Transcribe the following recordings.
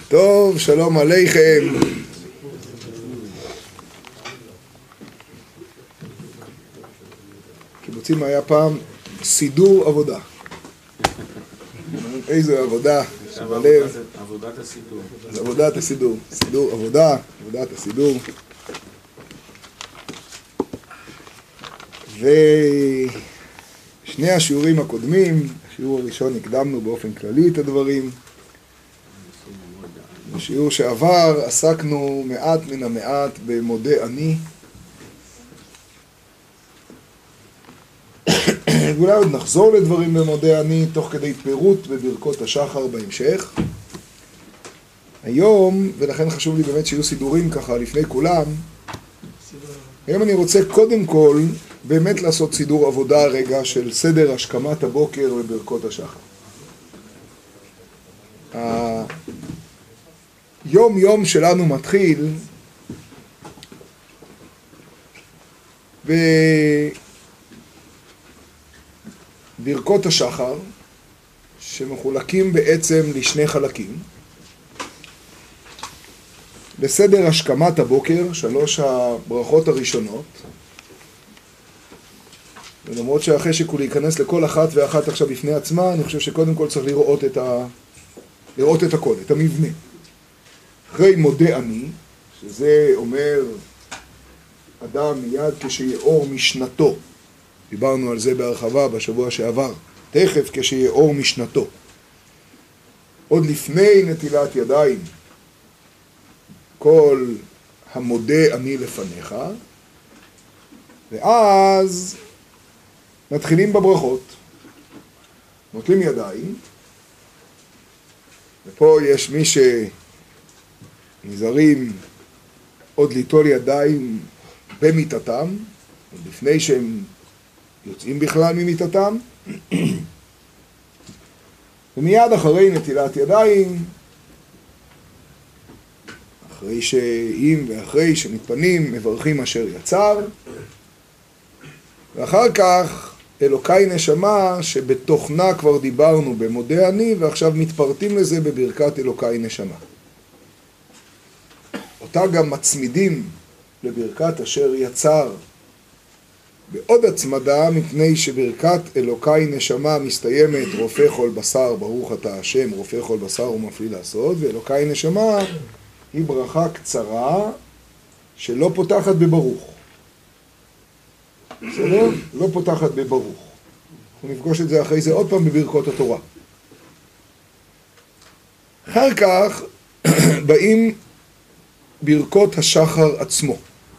טוב, שלום עליכם. קיבוצים היה פעם סידור עבודה. איזו עבודה שבלב. עבודת הסידור. עבודת הסידור. סידור עבודה, עבודת הסידור. ושני השיעורים הקודמים, השיעור הראשון הקדמנו באופן כללי את הדברים. בשיעור שעבר עסקנו מעט מן המעט במודה אני. ואולי עוד נחזור לדברים במודה אני תוך כדי פירוט בברכות השחר בהמשך. היום, ולכן חשוב לי באמת שיהיו סידורים ככה לפני כולם, היום אני רוצה קודם כל באמת לעשות סידור עבודה רגע של סדר השכמת הבוקר בברכות השחר. היום שלנו מתחיל בברכות השחר, שמחולקים בעצם לשני חלקים. בסדר השכמת הבוקר, 3 הברכות הראשונות, ולמרות שהחשק הוא להיכנס לכל אחת ואחת עכשיו בפני עצמה, אני חושב שקודם כל צריך לראות את הכל, את המבנה. אחרי מודה אני, שזה אומר אדם מיד כשיאור משנתו, דיברנו על זה בהרחבה בשבוע שעבר, תכף כשיאור משנתו, עוד לפני נטילת ידיים, כל המודה אני לפניך, ואז מתחילים בברכות, נוטלים ידיים, ופה יש מי שנזהרים עוד ליטול ידיים במיטתם, עוד לפני שהם יוצאים בכלל ממיטתם, ומיד אחרי נטילת ידיים, אחרי שאם ואחרי שמתפנים מברכים אשר יצר, ואחר כך אלוקי נשמה שבתוכנה כבר דיברנו במודה אני, ועכשיו מתפרטים לזה בברכת אלוקי נשמה. אותה גם מצמידים לברכת אשר יצר בעוד הצמדה, מפני שברכת אלוקי נשמה מסתיימת רופא כל בשר ברוך אתה השם, רופא כל בשר ומפליא לעשות, ואלוקי נשמה היא ברכה קצרה שלא פותחת בברוך. בסדר? לא פותחת בברוך. אנחנו נפגוש את זה אחרי זה עוד פעם בברכות התורה. אחר כך באים ברכות השחר עצמו,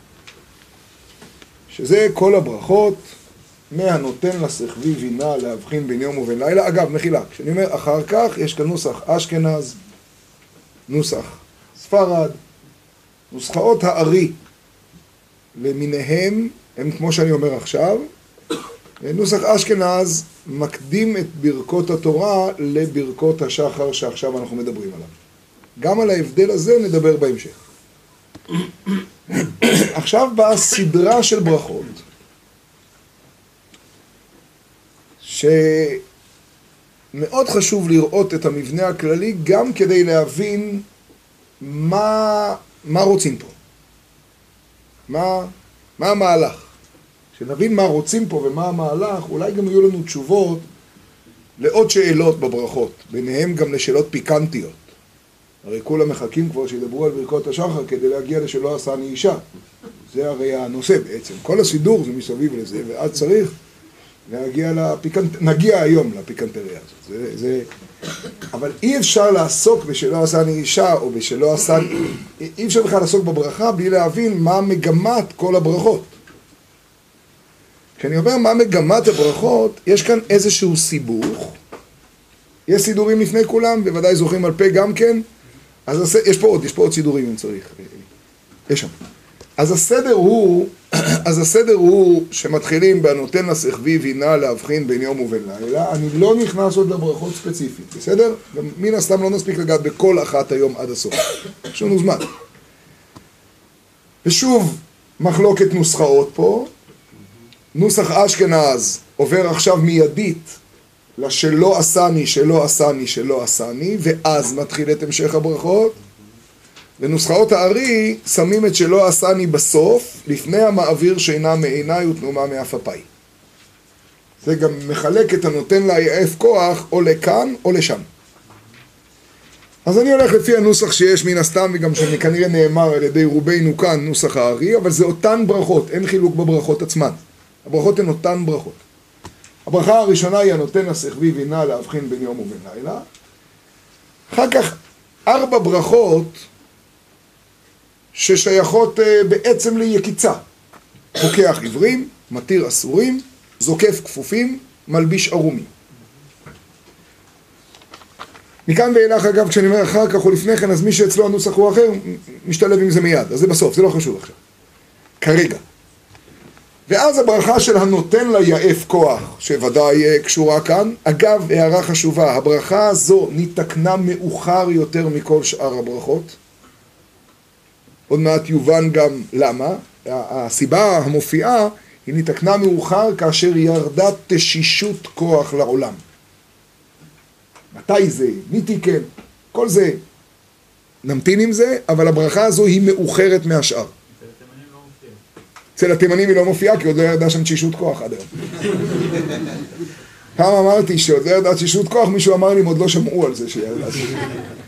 שזה כל הברכות מהנותן לשכבי בינה להבחין בין יום ובין לילה. אגב, מחילה, כשאני אומר אחר כך, יש כאן נוסח אשכנז, נוסח ספרד, נוסחאות הארי למיניהם הם כמו שאני אומר עכשיו. נוסח אשכנז מקדים את ברכות התורה לברכות השחר שעכשיו אנחנו מדברים עליו. גם על ההבדל הזה נדבר בהמשך. עכשיו באה סדרה של ברכות שמאוד חשוב לראות את המבנה הכללי גם כדי להבין מה רוצים פה, מה המהלך. כשנבין מה רוצים פה ומה המהלך, אולי גם יהיו לנו תשובות לעוד שאלות בברכות, ביניהם גם לשאלות פיקנטיות. הרי כולם מחכים כבר שידברו על ברכות השחר כדי להגיע לשלא עשני אישה. זה הרי הנושא בעצם. כל הסידור זה מסביב לזה, ואז צריך להגיע נגיע היום לפיקנטריה הזאת. אבל אי אפשר לעסוק בשלא עשני אישה, או בשלא עשני... אי אפשר בכלל לעסוק בברכה בלי להבין מה מגמת כל הברכות. כשאני אומר מה מגמת הברכות, יש כאן איזשהו סיבוך. יש סידורים לפני כולם, בוודאי זוכרים על פה גם כן. אז יש פה עוד סידורים אם צריך. יש שם. אז הסדר הוא שמתחילים בנותן לשכבי בינה להבחין בין יום ובין לילה. אני לא נכנס עוד לברכות ספציפית, בסדר? גם מן הסתם לא נספיק לגעת בכל אחת היום עד הסוף. יש לנו זמן. ושוב, מחלוקת נוסחאות פה. נוסח אשכנז עובר עכשיו מיידית לשלא עשני, שלא עשני, שלא עשני, ואז מתחיל את המשך הברכות. ונוסחאות הארי שמים את שלא עשני בסוף, לפני המעביר שינה מעיניי ותנומה מאף אפי. זה גם מחלק את הנותן ליעף כוח או לכאן או לשם. אז אני הולך לפי הנוסח שיש מן הסתם, וגם שכנראה נאמר על ידי רובנו כאן נוסח הארי, אבל זה אותן ברכות, אין חילוק בברכות עצמן. הברכות הן אותן ברכות. הברכה הראשונה היא הנותן השכבי בינה להבחין בין יום ובין לילה. אחר כך 4 ברכות ששייכות בעצם ליקיצה. פוקח עיוורים, מתיר אסורים, זוקף כפופים, מלביש ערומים. מכאן ואילך אגב, כשאני אומר אחר כך או לפני כן, אז מי שאצלו הנוסח הוא אחר, משתלב עם זה מיד. אז זה בסוף, זה לא חשוב עכשיו. כרגע. ואז הברכה של הנותן ליעף כוח, שוודאי קשורה כאן. אגב, הערה חשובה, הברכה הזו נתקנה מאוחר יותר מכל שאר הברכות. עוד מעט יובן גם למה. הסיבה המופיעה היא נתקנה מאוחר כאשר ירדה תשישות כוח לעולם. מתי זה? מי תיקן? כל זה. נמתין עם זה, אבל הברכה הזו היא מאוחרת מהשאר. אצל התימנים היא לא מופיעה, כי עוד לא ירדה שם תשישות כוח עד היום. פעם אמרתי שעוד לא ירדה תשישות כוח, מישהו אמר לי, עוד לא שמעו על זה שירדה תשישות.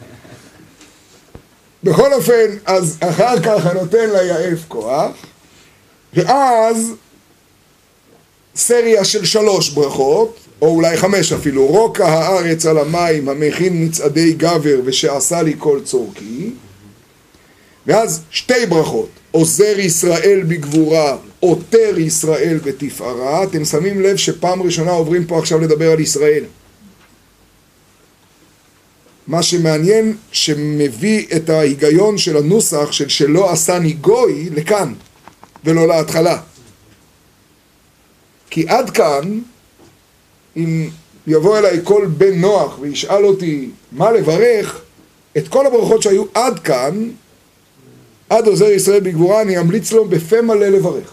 בכל אופן, אז אחר כך הנותן ליעף כוח, ואז סריה של 3 ברכות, או אולי 5 אפילו, רוקה הארץ על המים המכין מצעדי גבר ושעשה לי כל צורכי, ואז 2 ברכות, עוזר ישראל בגבורה, עוטר ישראל בתפארה. אתם שמים לב שפעם ראשונה עוברים פה עכשיו לדבר על ישראל. מה שמעניין שמביא את ההיגיון של הנוסח של שלא עשני גוי לכאן ולא להתחלה. כי עד כאן, אם יבוא אליי כל בן נוח וישאל אותי מה לברך, את כל הברכות שהיו עד כאן, עד עוזר ישראל בגבורה, אני אמליץ לו בפה מלא לברך.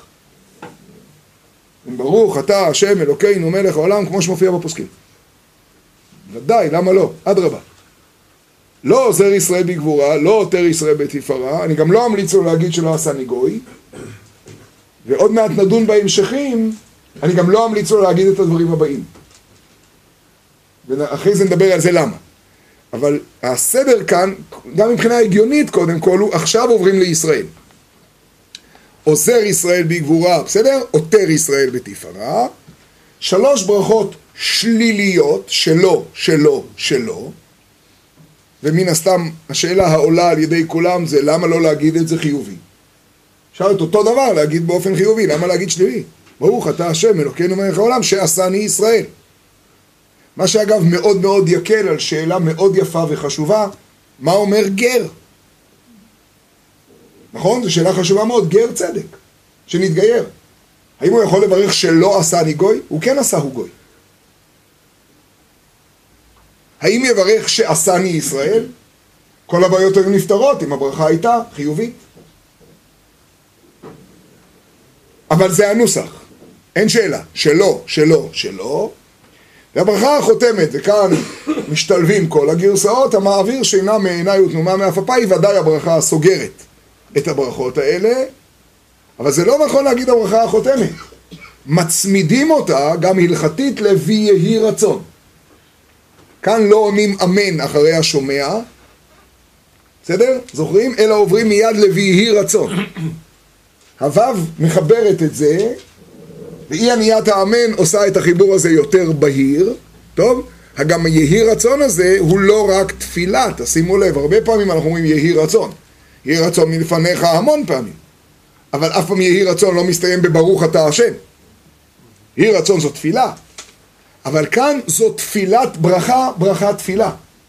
ברוך אתה השם אלוקינו מלך העולם, כמו שמופיע בפוסקים. ודאי, למה לא? אדרבה. לא עוזר ישראל בגבורה, לא עוטר ישראל בתפארה, אני גם לא אמליץ לו להגיד שלא עשני גוי, ועוד מעט נדון בהמשכים, אני גם לא אמליץ לו להגיד את הדברים הבאים. ואחרי זה נדבר על זה למה. אבל הסדר כאן, גם מבחינה הגיונית קודם כל, הוא עכשיו עוברים לישראל. עוזר ישראל בגבורה, בסדר? עוטר ישראל בתפארה. 3 ברכות שליליות, שלא, שלא, שלא. ומן הסתם, השאלה העולה על ידי כולם זה למה לא להגיד את זה חיובי. אפשר את אותו דבר להגיד באופן חיובי, למה להגיד שלילי? ברוך אתה השם אלוקינו מלך העולם שעשני ישראל. מה שאגב מאוד מאוד יקל על שאלה מאוד יפה וחשובה, מה אומר גר? נכון? זו שאלה חשובה מאוד, גר צדק, שנתגייר. האם הוא יכול לברך שלא עשני גוי? הוא כן עשה הוא גוי. האם יברך שעשני ישראל? כל הבעיות היו נפתרות אם הברכה הייתה חיובית. אבל זה הנוסח, אין שאלה, שלא, שלא, שלא. והברכה החותמת, וכאן משתלבים כל הגרסאות, המעביר שינה מעיניי ותנומה מאף אפי, ודאי הברכה סוגרת את הברכות האלה, אבל זה לא נכון להגיד הברכה החותמת. מצמידים אותה גם הלכתית לוי יהי רצון. כאן לא עונים אמן אחרי השומע, בסדר? זוכרים? אלא עוברים מיד לוי יהי רצון. הוו מחברת את זה, ואי עניית האמן עושה את החיבור הזה יותר בהיר. טוב? גם יהי רצון הזה הוא לא רק תפילה, תשימו לב, הרבה פעמים אנחנו אומרים יהי רצון. יהי רצון מלפניך המון פעמים. אבל אף פעם יהי רצון לא מסתיים בברוך אתה השם. יהי רצון זו תפילה. אבל כאן זו תפילת ברכה, ברכה תפילה.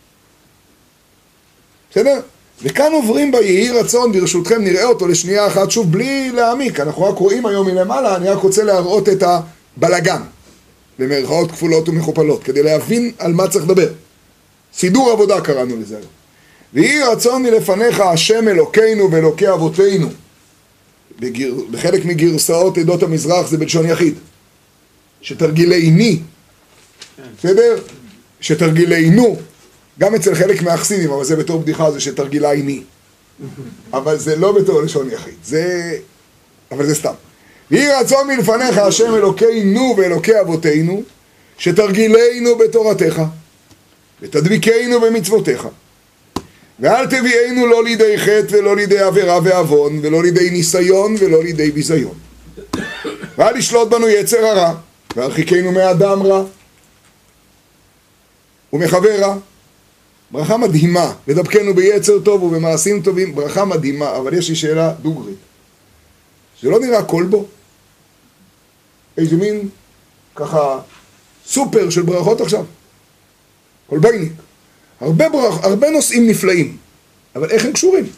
בסדר? וכאן עוברים ביהי רצון, ברשותכם נראה אותו לשנייה אחת שוב בלי להעמיק. אנחנו רק רואים היום מלמעלה, אני רק רוצה להראות את הבלגן. במרכאות כפולות ומכופלות, כדי להבין על מה צריך לדבר. סידור עבודה קראנו לזה. ויהי רצון מלפניך השם אלוקינו ואלוקי אבותינו. בחלק מגרסאות עדות המזרח זה בלשון יחיד. שתרגילי ני. בסדר? שתרגילנו, גם אצל חלק מהחסידים, אבל זה בתור בדיחה, זה שתרגילייני. אבל זה לא בתור לשון יחיד, אבל זה סתם. ויהי רצון מלפניך השם אלוקינו ואלוקי אבותינו, שתרגילנו בתורתך, ותדביקנו במצוותיך, ואל תביאנו לא לידי חטא ולא לידי עבירה ועוון, ולא לידי ניסיון ולא לידי ביזיון. ואל לשלוט בנו יצר הרע, והרחיקנו מאדם רע ומחבר רע. ברכה מדהימה, ודבקנו ביצר טוב ובמעשים טובים, ברכה מדהימה, אבל יש לי שאלה דוגרית. זה לא נראה קולבו? איזה מין, ככה, סופר של ברכות עכשיו. קולבייניק. הרבה נושאים נפלאים, אבל איך הם קשורים?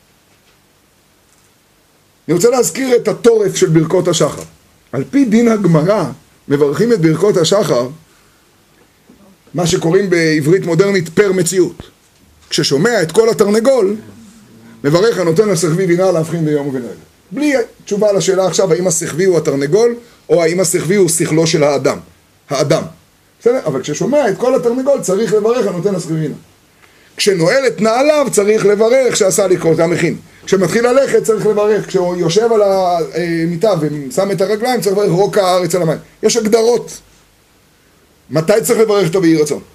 אני רוצה להזכיר את התורף של ברכות השחר. על פי דין הגמרא, מברכים את ברכות השחר, מה שקוראים בעברית מודרנית פר מציאות. כששומע את כל התרנגול, מברך הנותן לשכבי בינה להבחין ביום ובלילה. בלי תשובה לשאלה עכשיו, האם השכבי הוא התרנגול, או האם השכבי הוא שכלו של האדם. בסדר? אבל כששומע את כל התרנגול, צריך לברך הנותן לשכבי בינה. כשנועל את נעליו, צריך לברך שעשה לקרוא, זה המכין. כשמתחיל ללכת, צריך לברך. כשהוא יושב על המיטה ושם את הרגליים, צריך לברך רוק הארץ על המים. יש הגדרות. מתי צריך לברך אותו ביהי רצון?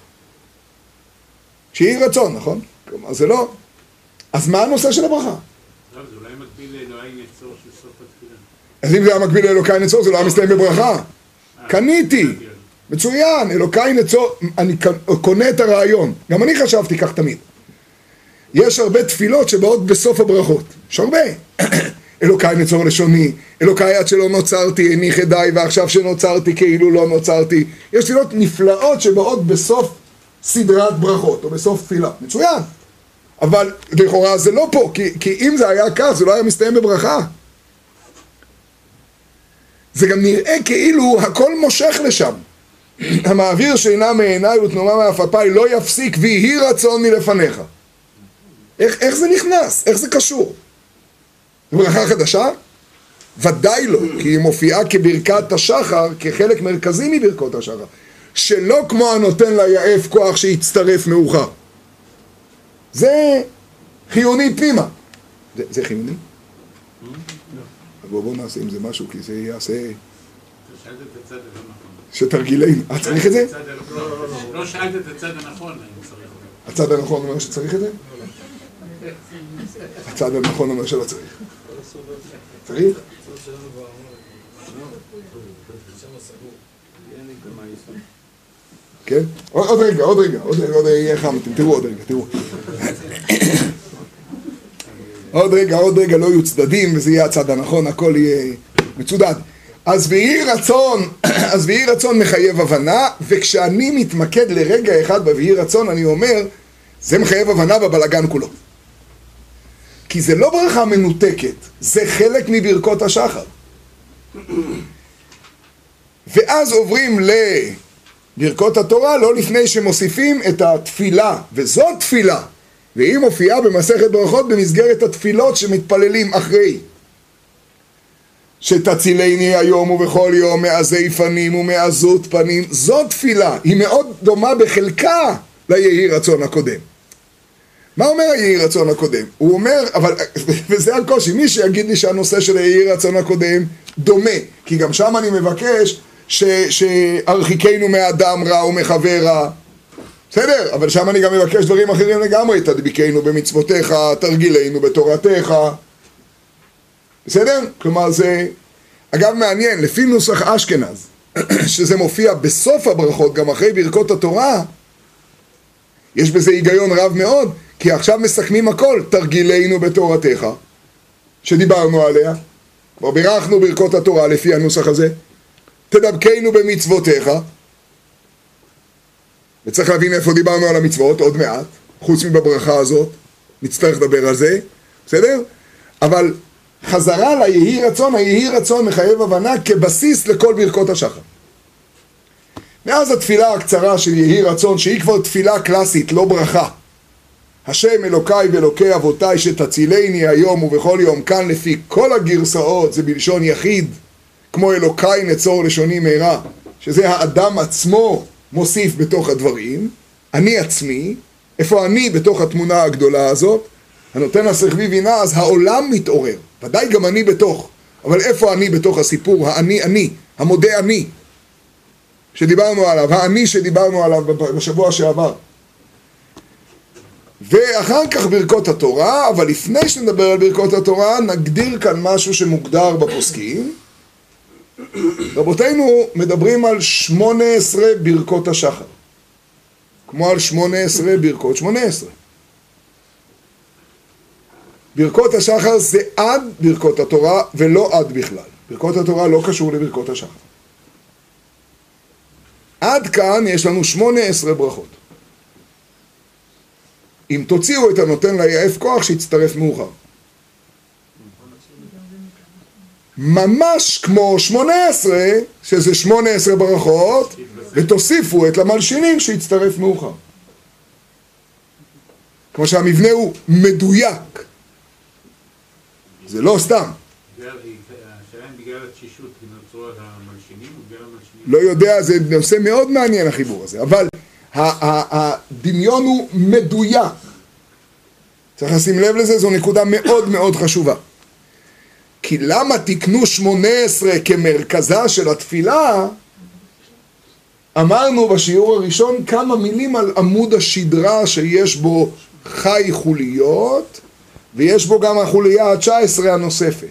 כשיהי רצון, נכון? כלומר, זה לא... אז מה הנושא של הברכה? לא, זה אולי מקביל לאלוהי נצור של סוף התפילה. אז אם זה היה מקביל לאלוקי נצור, זה לא היה מסתיים בברכה. קניתי. מצוין, אלוקי נצור, אני קונה את הרעיון. גם אני חשבתי כך תמיד. יש הרבה תפילות שבאות בסוף הברכות. יש הרבה. אלוקי נצור לשוני, אלוקי עד שלא נוצרתי, איני חדאי, ועכשיו שנוצרתי כאילו לא נוצרתי. יש תפילות נפלאות שבאות בסוף סדרת ברכות, או בסוף תפילה. מצוין. אבל לכאורה זה לא פה, כי אם זה היה כך, זה לא היה מסתיים בברכה. זה גם נראה כאילו הכל מושך לשם. המעביר שינה מעיניי ותנומה מאפפיי לא יפסיק ויהי רצון מלפניך. איך זה נכנס? איך זה קשור? זו ברכה חדשה? ודאי לא, כי היא מופיעה כברכת השחר, כחלק מרכזי מברכות השחר. שלא כמו הנותן ליעף כוח שיצטרף מאוחר. זה חיוני פנימה. זה חיוני? בואו נעשה עם זה משהו, כי זה יעשה... שאלת את הצד הנכון. שתרגילנו. צריך את זה? לא שאלת את הצד הנכון, אני צריך אותו. הצד הנכון אומר שצריך את זה? הצד הנכון אומר שלא צריך. צריך? כן? עוד רגע, יהיה חם, תראו עוד רגע, תראו. עוד רגע לא יהיו צדדים וזה יהיה הצד הנכון, הכל יהיה מצודד. אז ויהי רצון מחייב הבנה, וכשאני מתמקד לרגע אחד בויהי רצון, אני אומר, זה מחייב הבנה בבלגן כולו. כי זה לא ברכה מנותקת, זה חלק מברכות השחר. ואז עוברים לברכות התורה, לא לפני שמוסיפים את התפילה, וזאת תפילה, והיא מופיעה במסכת ברכות במסגרת התפילות שמתפללים אחרי. שתצילני היום ובכל יום מעזי פנים ומעזות פנים, זאת תפילה, היא מאוד דומה בחלקה ליהי רצון הקודם. מה אומר היהי רצון הקודם? הוא אומר, אבל, וזה הקושי, מי שיגיד לי שהנושא של היהי רצון הקודם דומה, כי גם שם אני מבקש שהרחיקנו מאדם רע ומחבר רע, בסדר, אבל שם אני גם מבקש דברים אחרים לגמרי, תדביקנו במצוותיך, תרגילנו בתורתך, בסדר? כלומר זה, אגב מעניין, לפי נוסח אשכנז, שזה מופיע בסוף הברכות, גם אחרי ברכות התורה, יש בזה היגיון רב מאוד, כי עכשיו מסכמים הכל, תרגילנו בתורתך, שדיברנו עליה, כבר בירכנו ברכות התורה לפי הנוסח הזה, תדבקנו במצוותיך, וצריך להבין איפה דיברנו על המצוות, עוד מעט, חוץ מבברכה הזאת, נצטרך לדבר על זה, בסדר? אבל חזרה ליהי רצון, היהי רצון מחייב הבנה כבסיס לכל ברכות השחר. מאז התפילה הקצרה של יהי רצון, שהיא כבר תפילה קלאסית, לא ברכה. השם אלוקיי ואלוקי אבותיי שתצילני היום ובכל יום, כאן לפי כל הגרסאות זה בלשון יחיד, כמו אלוקיי נצור לשוני מהרה, שזה האדם עצמו מוסיף בתוך הדברים, אני עצמי, איפה אני בתוך התמונה הגדולה הזאת, הנותן השכבי בינה, אז העולם מתעורר, ודאי גם אני בתוך, אבל איפה אני בתוך הסיפור, אני, המודה אני, שדיברנו עליו, האני שדיברנו עליו בשבוע שעבר. ואחר כך ברכות התורה, אבל לפני שנדבר על ברכות התורה, נגדיר כאן משהו שמוגדר בפוסקים. רבותינו מדברים על 18 ברכות השחר, כמו על 18 ברכות 18. ברכות השחר זה עד ברכות התורה ולא עד בכלל. ברכות התורה לא קשור לברכות השחר. עד כאן יש לנו 18 ברכות. אם תוציאו את הנותן ליעף כוח, שיצטרף מאוחר. ממש כמו 18, שזה 18 ברכות, ותוסיפו את למלשינים שיצטרף מאוחר. כמו שהמבנה הוא מדויק. זה לא סתם. השאלה אם בגלל התשישות נוצרו המלשינים או בגלל המלשינים? לא יודע, זה נושא מאוד מעניין החיבור הזה, אבל הדמיון הוא מדויק. צריך לשים לב לזה, זו נקודה מאוד מאוד חשובה. כי למה תקנו 18 כמרכזה של התפילה? אמרנו בשיעור הראשון כמה מילים על עמוד השדרה שיש בו חי חוליות, ויש בו גם החוליה ה-19 הנוספת.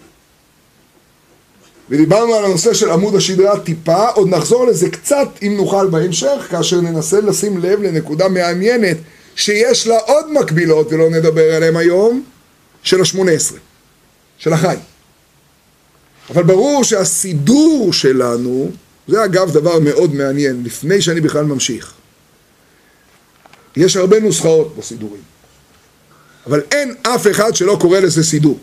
ודיברנו על הנושא של עמוד השדרה טיפה, עוד נחזור לזה קצת אם נוכל בהמשך, כאשר ננסה לשים לב לנקודה מעניינת שיש לה עוד מקבילות, ולא נדבר עליהן היום, של ה-18, של החי. אבל ברור שהסידור שלנו, זה אגב דבר מאוד מעניין, לפני שאני בכלל ממשיך. יש הרבה נוסחאות בסידורים, אבל אין אף אחד שלא קורא לזה סידור.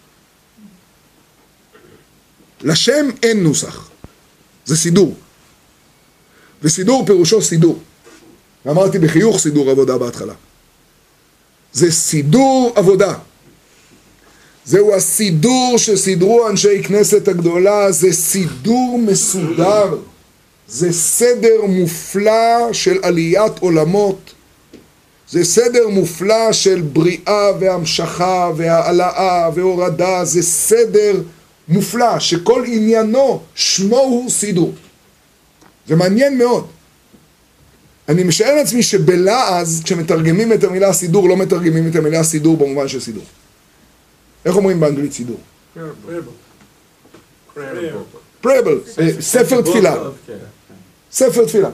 לשם אין נוסח, זה סידור. וסידור פירושו סידור. אמרתי בחיוך סידור עבודה בהתחלה. זה סידור עבודה. זהו הסידור שסידרו אנשי כנסת הגדולה, זה סידור מסודר. זה סדר מופלא של עליית עולמות. זה סדר מופלא של בריאה והמשכה והעלאה והורדה. זה סדר מופלא שכל עניינו שמו הוא סידור. זה מעניין מאוד. אני משער לעצמי שבלעז כשמתרגמים את המילה סידור לא מתרגמים את המילה סידור במובן של סידור. איך אומרים באנגלית סידור? פרבל, ספר תפילה. ספר תפילה.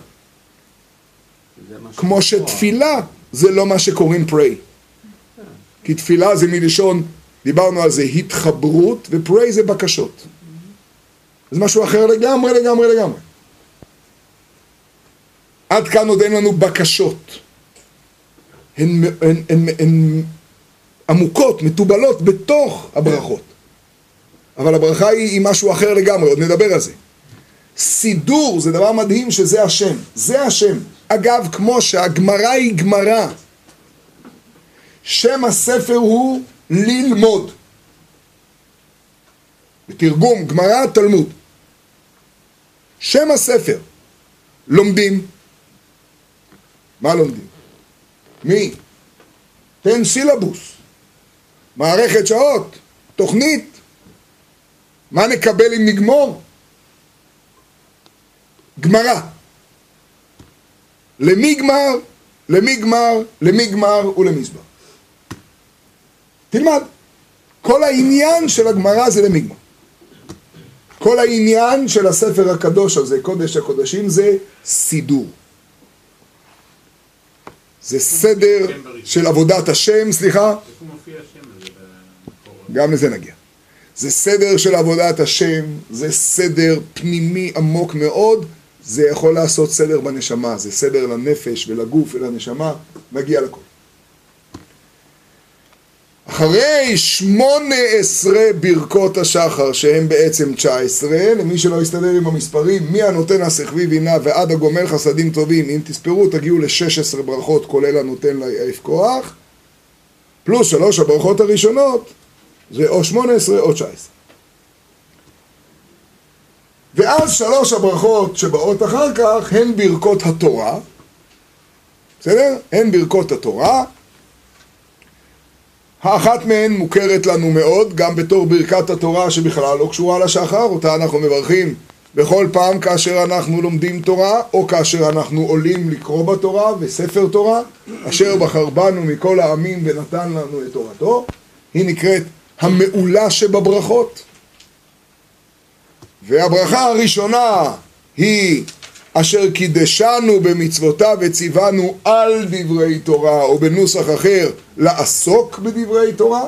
כמו שתפילה זה לא מה שקוראים pray. כי תפילה זה מלשון, דיברנו על זה, התחברות, ופray זה בקשות. זה משהו אחר לגמרי. עד כאן עוד אין לנו בקשות. הן עמוקות, מטובלות בתוך הברכות. אבל הברכה היא משהו אחר לגמרי, עוד נדבר על זה. סידור זה דבר מדהים שזה השם. זה השם. אגב, כמו שהגמרא היא גמרא. שם הספר הוא ללמוד. בתרגום גמרא תלמוד. שם הספר. לומדים. מה לומדים? מי? תן סילבוס. מערכת שעות. תוכנית. מה נקבל אם נגמור? גמרא. למי גמר? למי גמר? למי גמר ולמסבר. תלמד. כל העניין של הגמרא זה למי גמר. כל העניין של הספר הקדוש הזה, קודש הקודשים, זה סידור. זה סדר של עבודת השם, סליחה. איפה מופיע השם הזה במקורות? גם לזה נגיע. זה סדר של עבודת השם, זה סדר פנימי עמוק מאוד, זה יכול לעשות סדר בנשמה, זה סדר לנפש ולגוף ולנשמה, נגיע לכל. אחרי 18 ברכות השחר, שהם בעצם 19, למי שלא יסתדר עם המספרים, מי הנותן השכבי בינה ועד הגומל חסדים טובים, אם תספרו תגיעו ל-16 ברכות, כולל הנותן ליעף כוח, פלוס 3 הברכות הראשונות, זה או 18 או 19. ואז 3 הברכות שבאות אחר כך הן ברכות התורה, בסדר? הן ברכות התורה. האחת מהן מוכרת לנו מאוד, גם בתור ברכת התורה שבכלל לא קשורה לשחר, אותה אנחנו מברכים בכל פעם כאשר אנחנו לומדים תורה, או כאשר אנחנו עולים לקרוא בתורה וספר תורה, אשר בחר בנו מכל העמים ונתן לנו את תורתו. היא נקראת המעולה שבברכות. והברכה הראשונה היא אשר קידשנו במצוותיו וציוונו על דברי תורה, או בנוסח אחר לעסוק בדברי תורה.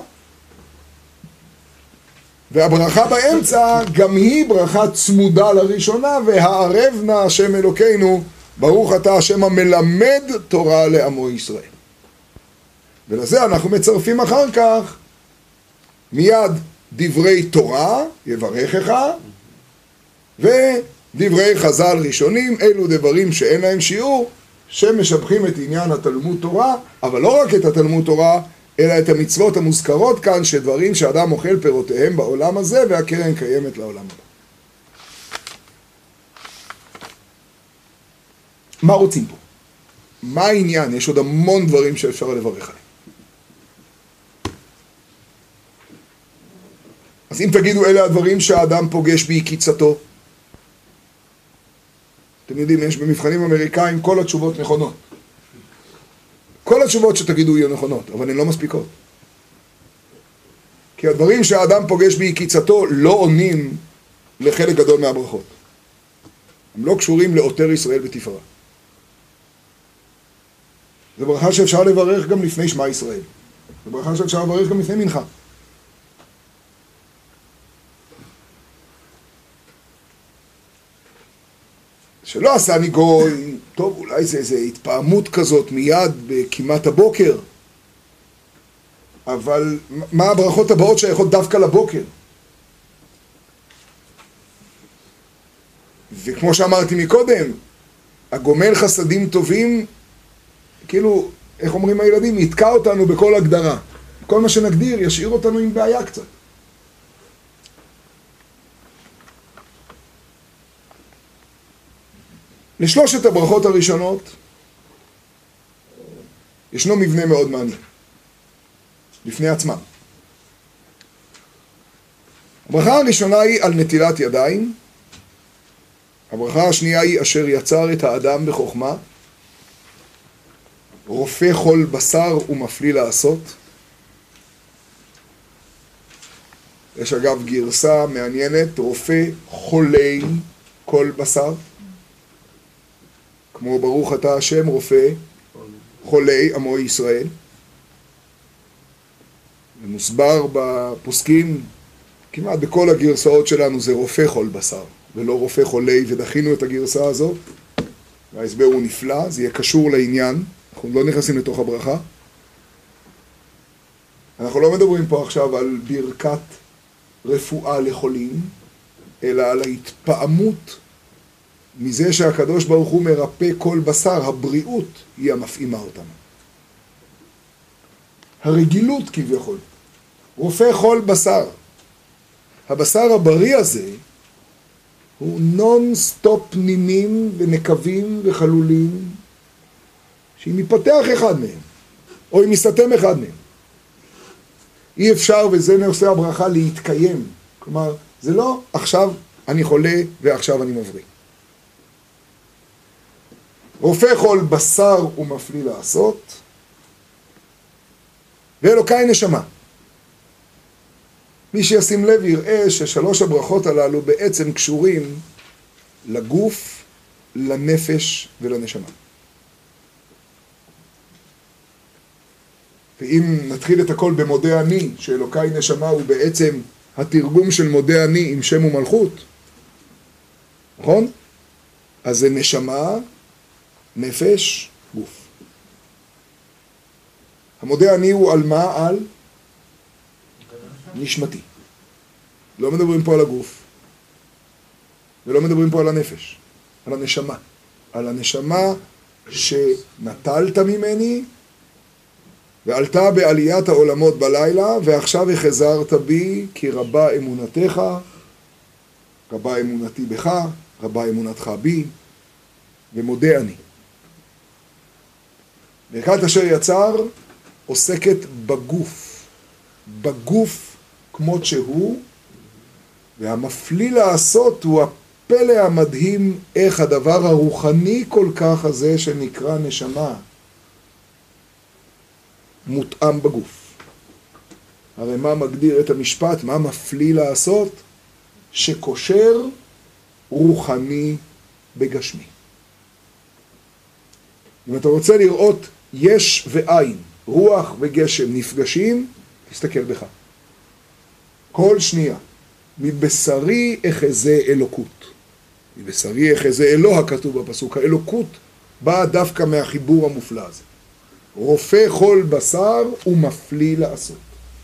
והברכה באמצע גם היא ברכה צמודה לראשונה, והערב נא השם אלוקינו, ברוך אתה השם המלמד תורה לעמו ישראל. ולזה אנחנו מצרפים אחר כך מיד דברי תורה, יברכך, ודברי חז"ל ראשונים, אלו דברים שאין להם שיעור, שמשבחים את עניין התלמוד תורה, אבל לא רק את התלמוד תורה, אלא את המצוות המוזכרות כאן, שדברים שאדם אוכל פירותיהם בעולם הזה, והקרן קיימת לעולם הבא. מה רוצים פה? מה העניין? יש עוד המון דברים שאפשר לברך עליהם. אז אם תגידו, אלה הדברים שהאדם פוגש בעקיצתו, אתם יודעים, יש במבחנים אמריקאים כל התשובות נכונות. כל התשובות שתגידו יהיו נכונות, אבל הן לא מספיקות. כי הדברים שהאדם פוגש בעקיצתו לא עונים לחלק גדול מהברכות. הם לא קשורים לעותר ישראל בתפארה. זו ברכה שאפשר לברך גם לפני שמע ישראל. זו ברכה שאפשר לברך גם לפני מנחה. שלא עשני גוי, טוב, אולי זה איזו התפעמות כזאת מיד בכמעט הבוקר, אבל מה הברכות הבאות שייכות דווקא לבוקר? וכמו שאמרתי מקודם, הגומל חסדים טובים, כאילו, איך אומרים הילדים, יתקע אותנו בכל הגדרה. כל מה שנגדיר ישאיר אותנו עם בעיה קצת. לשלושת הברכות הראשונות ישנו מבנה מאוד מעניין לפני עצמם. הברכה הראשונה היא על נטילת ידיים, הברכה השנייה היא אשר יצר את האדם בחוכמה, רופא כל בשר ומפליא לעשות. יש אגב גרסה מעניינת, רופא חולי כל בשר, כמו ברוך אתה השם רופא חולי עמו ישראל. ומוסבר בפוסקים, כמעט בכל הגרסאות שלנו זה רופא כל בשר ולא רופא חולי, ודחינו את הגרסה הזאת, וההסבר הוא נפלא, זה יהיה קשור לעניין, אנחנו לא נכנסים לתוך הברכה. אנחנו לא מדברים פה עכשיו על ברכת רפואה לחולים, אלא על ההתפעמות מזה שהקדוש ברוך הוא מרפא כל בשר, הבריאות היא המפעימה אותנו. הרגילות כביכול, רופא כל בשר. הבשר הבריא הזה הוא נון סטופ פנינים ונקבים וחלולים, שאם יפתח אחד מהם, או אם יסתם אחד מהם, אי אפשר, וזה נושא הברכה, להתקיים. כלומר, זה לא עכשיו אני חולה ועכשיו אני מבריא. רופא כל בשר ומפליא לעשות, ואלוקי נשמה. מי שישים לב יראה ששלוש הברכות הללו בעצם קשורים לגוף, לנפש ולנשמה. ואם נתחיל את הכל במודה אני, שאלוקי נשמה הוא בעצם התרגום של מודה אני עם שם ומלכות, נכון? אז זה נשמה, נפש, גוף. המודה אני הוא על מה? על נשמתי. לא מדברים פה על הגוף, ולא מדברים פה על הנפש, על הנשמה. על הנשמה שנטלת ממני, ועלתה בעליית העולמות בלילה, ועכשיו החזרת בי כי רבה אמונתך, רבה אמונתי בך, רבה אמונתך בי, ומודה אני. ברכת אשר יצר עוסקת בגוף, בגוף כמות שהוא, והמפליא לעשות הוא הפלא המדהים איך הדבר הרוחני כל כך הזה שנקרא נשמה מותאם בגוף. הרי מה מגדיר את המשפט? מה מפליא לעשות? שקושר רוחני בגשמי. אם אתה רוצה לראות יש ואין, רוח וגשם נפגשים, תסתכל בך. כל שנייה. מבשרי אחזה אלוקות. מבשרי אחזה אלוה הכתוב בפסוק. האלוקות באה דווקא מהחיבור המופלא הזה. רופא כל בשר ומפליא לעשות.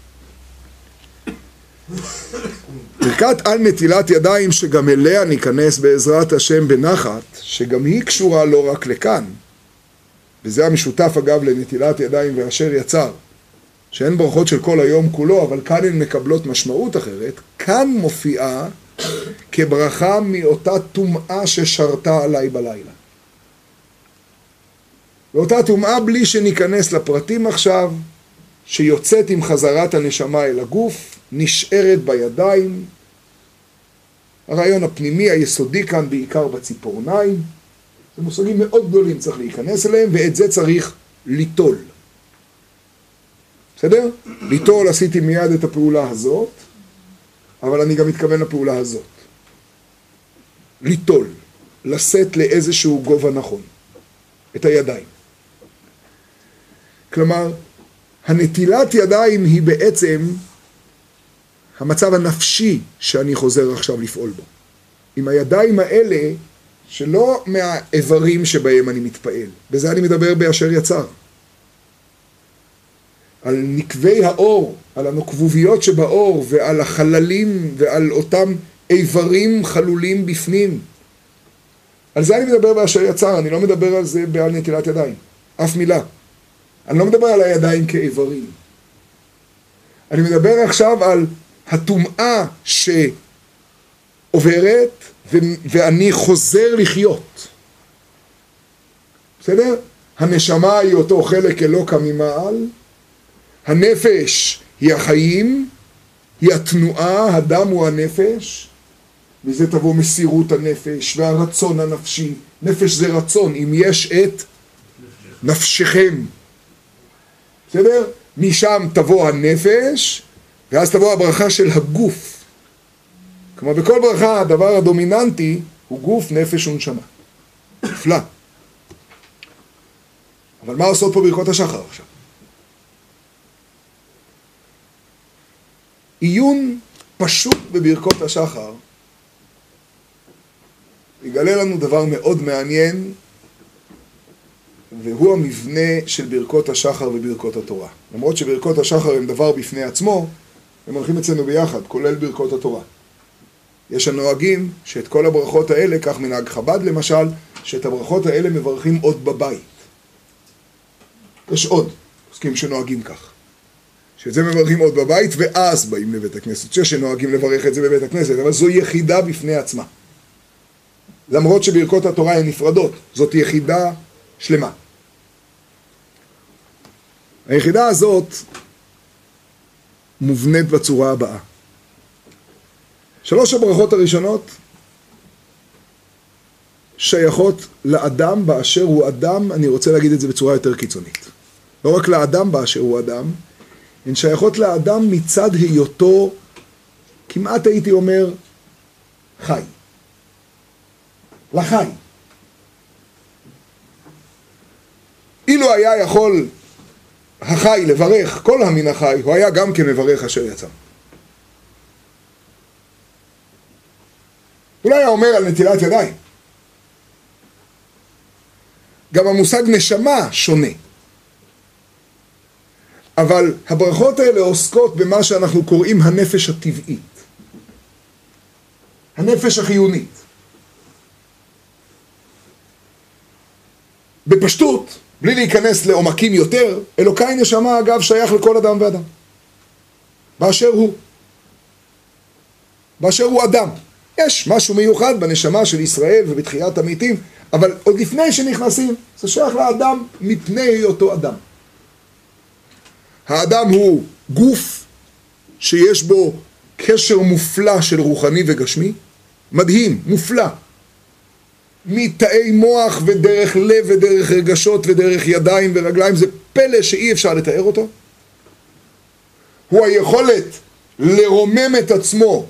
ברכת על נטילת ידיים שגם אליה ניכנס בעזרת השם בנחת, שגם היא קשורה לא רק לכאן, וזה המשותף אגב לנטילת ידיים ואשר יצר, שאין ברכות של כל היום כולו, אבל כאן הן מקבלות משמעות אחרת. כאן מופיעה כברכה מאותה טומאה ששרתה עליי בלילה. ואותה טומאה בלי שניכנס לפרטים עכשיו, שיוצאת עם חזרת הנשמה אל הגוף, נשארת בידיים. הרעיון הפנימי היסודי כאן בעיקר בציפורניים. זה מושגים מאוד גדולים, צריך להיכנס אליהם, ואת זה צריך ליטול. בסדר? ליטול עשיתי מיד את הפעולה הזאת, אבל אני גם מתכוון לפעולה הזאת. ליטול, לשאת לאיזשהו גובה נכון, את הידיים. כלומר, הנטילת ידיים היא בעצם המצב הנפשי שאני חוזר עכשיו לפעול בו. עם הידיים האלה, שלא מהאיברים שבהם אני מתפעל. בזה אני מדבר באשר יצר. על נקבי האור, על הנוקבוביות שבאור, ועל החללים, ועל אותם איברים חלולים בפנים. על זה אני מדבר באשר יצר, אני לא מדבר על זה בעל נטילת ידיים. אף מילה. אני לא מדבר על הידיים כאיברים. אני מדבר עכשיו על הטומאה שעוברת, ואני חוזר לחיות. בסדר? הנשמה היא אותו חלק אלוקה ממעל, הנפש היא החיים, היא התנועה, הדם הוא הנפש, מזה תבוא מסירות הנפש והרצון הנפשי. נפש זה רצון, אם יש את נפשכם. בסדר? משם תבוא הנפש, ואז תבוא הברכה של הגוף. כמו בכל ברכה, הדבר הדומיננטי הוא גוף, נפש ונשמה. נפלא. אבל מה עושות פה ברכות השחר עכשיו? עיון פשוט בברכות השחר יגלה לנו דבר מאוד מעניין, והוא המבנה של ברכות השחר וברכות התורה. למרות שברכות השחר הם דבר בפני עצמו, הם הולכים אצלנו ביחד, כולל ברכות התורה. יש הנוהגים שאת כל הברכות האלה, כך מנהג חב"ד למשל, שאת הברכות האלה מברכים עוד בבית. יש עוד עוסקים שנוהגים כך. שאת זה מברכים עוד בבית ואז באים לבית הכנסת. שנוהגים לברך את זה בבית הכנסת, אבל זו יחידה בפני עצמה. למרות שברכות התורה הן נפרדות, זאת יחידה שלמה. היחידה הזאת מובנית בצורה הבאה. 3 הברכות הראשונות שייכות לאדם באשר הוא אדם, אני רוצה להגיד את זה בצורה יותר קיצונית. לא רק לאדם באשר הוא אדם, הן שייכות לאדם מצד היותו, כמעט הייתי אומר, חי. לחי. אילו היה יכול החי לברך כל המין החי, הוא היה גם כן מברך אשר יצא. אולי היה אומר על נטילת ידיים. גם המושג נשמה שונה. אבל הברכות האלה עוסקות במה שאנחנו קוראים הנפש הטבעית. הנפש החיונית. בפשטות, בלי להיכנס לעומקים יותר, אלוקי נשמה אגב שייך לכל אדם ואדם. באשר הוא. באשר הוא אדם. יש משהו מיוחד בנשמה של ישראל ובתחיית המתים, אבל עוד לפני שנכנסים, זה שייך לאדם מפני היותו אדם. האדם הוא גוף שיש בו קשר מופלא של רוחני וגשמי, מדהים, מופלא. מתאי מוח ודרך לב ודרך רגשות ודרך ידיים ורגליים, זה פלא שאי אפשר לתאר אותו. הוא היכולת לרומם את עצמו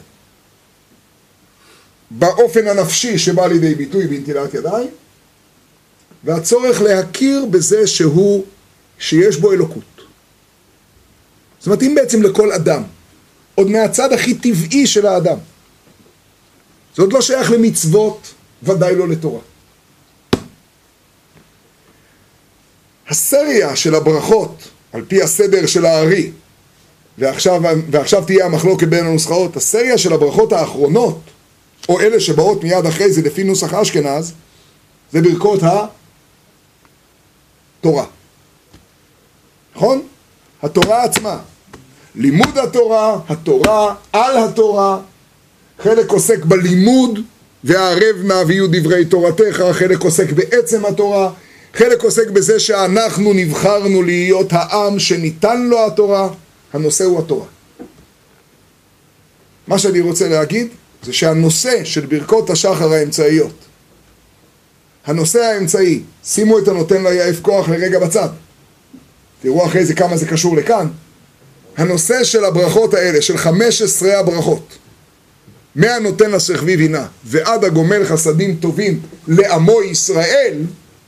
באופן הנפשי שבא לידי ביטוי בנטילת ידיים, והצורך להכיר בזה שיש בו אלוקות. זה מתאים בעצם לכל אדם, עוד מהצד הכי טבעי של האדם. זה עוד לא שייך למצוות, ודאי לא לתורה. הסריה של הברכות, על פי הסדר של הארי, ועכשיו תהיה המחלוקת בין הנוסחאות, הסריה של הברכות האחרונות, או אלה שבאות מיד אחרי זה לפי נוסח אשכנז, זה ברכות התורה. נכון? התורה עצמה. לימוד התורה, התורה, על התורה, חלק עוסק בלימוד, והערב נביאו דברי תורתך, חלק עוסק בעצם התורה, חלק עוסק בזה שאנחנו נבחרנו להיות העם שניתן לו התורה, הנושא הוא התורה. מה שאני רוצה להגיד זה שהנושא של ברכות השחר האמצעיות, הנושא האמצעי, שימו את הנותן ליעף כוח לרגע בצד, תראו אחרי זה כמה זה קשור לכאן, הנושא של הברכות האלה, של 15 הברכות, מהנותן לשכבי בינה ועד הגומל חסדים טובים לעמו ישראל,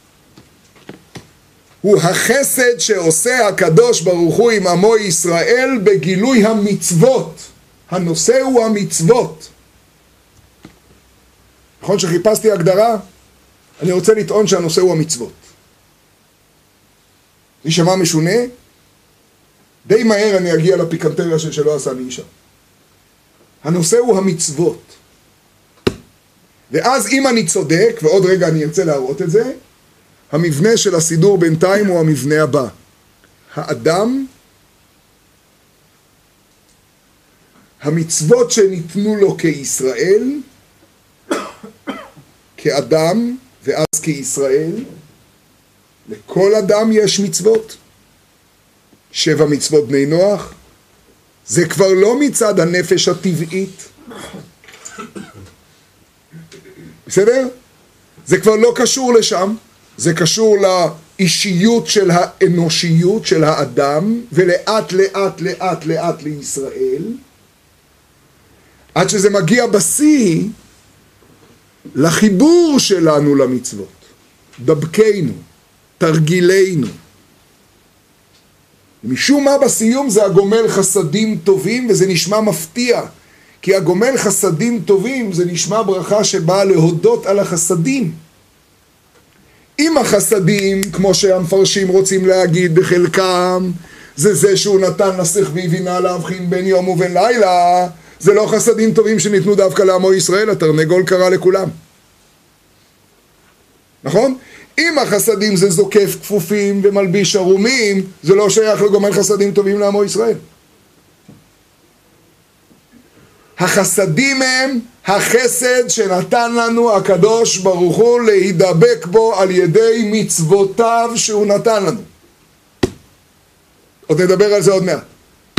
הוא החסד שעושה הקדוש ברוך הוא עם עמו ישראל בגילוי המצוות. הנושא הוא המצוות. נכון שחיפשתי הגדרה? אני רוצה לטעון שהנושא הוא המצוות. זה שמע משונה? די מהר אני אגיע לפיקנטריה של שלא עשה לי אישה. הנושא הוא המצוות. ואז אם אני צודק, ועוד רגע אני ארצה להראות את זה, המבנה של הסידור בינתיים הוא המבנה הבא. האדם, המצוות שניתנו לו כישראל, כאדם ואז כישראל, לכל אדם יש מצוות. 7 מצוות בני נוח, זה כבר לא מצד הנפש הטבעית. בסדר? זה כבר לא קשור לשם, זה קשור לאישיות של האנושיות של האדם, ולאט לאט לאט לאט לישראל, עד שזה מגיע בשיא לחיבור שלנו למצוות. דבקנו, תרגילנו. משום מה בסיום זה הגומל חסדים טובים, וזה נשמע מפתיע, כי הגומל חסדים טובים זה נשמע ברכה שבאה להודות על החסדים. אם החסדים, כמו שהמפרשים רוצים להגיד בחלקם, זה שהוא נתן לשכבי בינה להבחין בין יום ובין לילה, זה לא חסדים טובים שניתנו דווקא לעמו ישראל, התרנגול קרא לכולם. נכון? אם החסדים זה זוקף כפופים ומלביש ערומים, זה לא שייך לגומל חסדים טובים לעמו ישראל. החסדים הם החסד שנתן לנו הקדוש ברוך הוא להידבק בו על ידי מצוותיו שהוא נתן לנו. עוד נדבר על זה עוד מעט.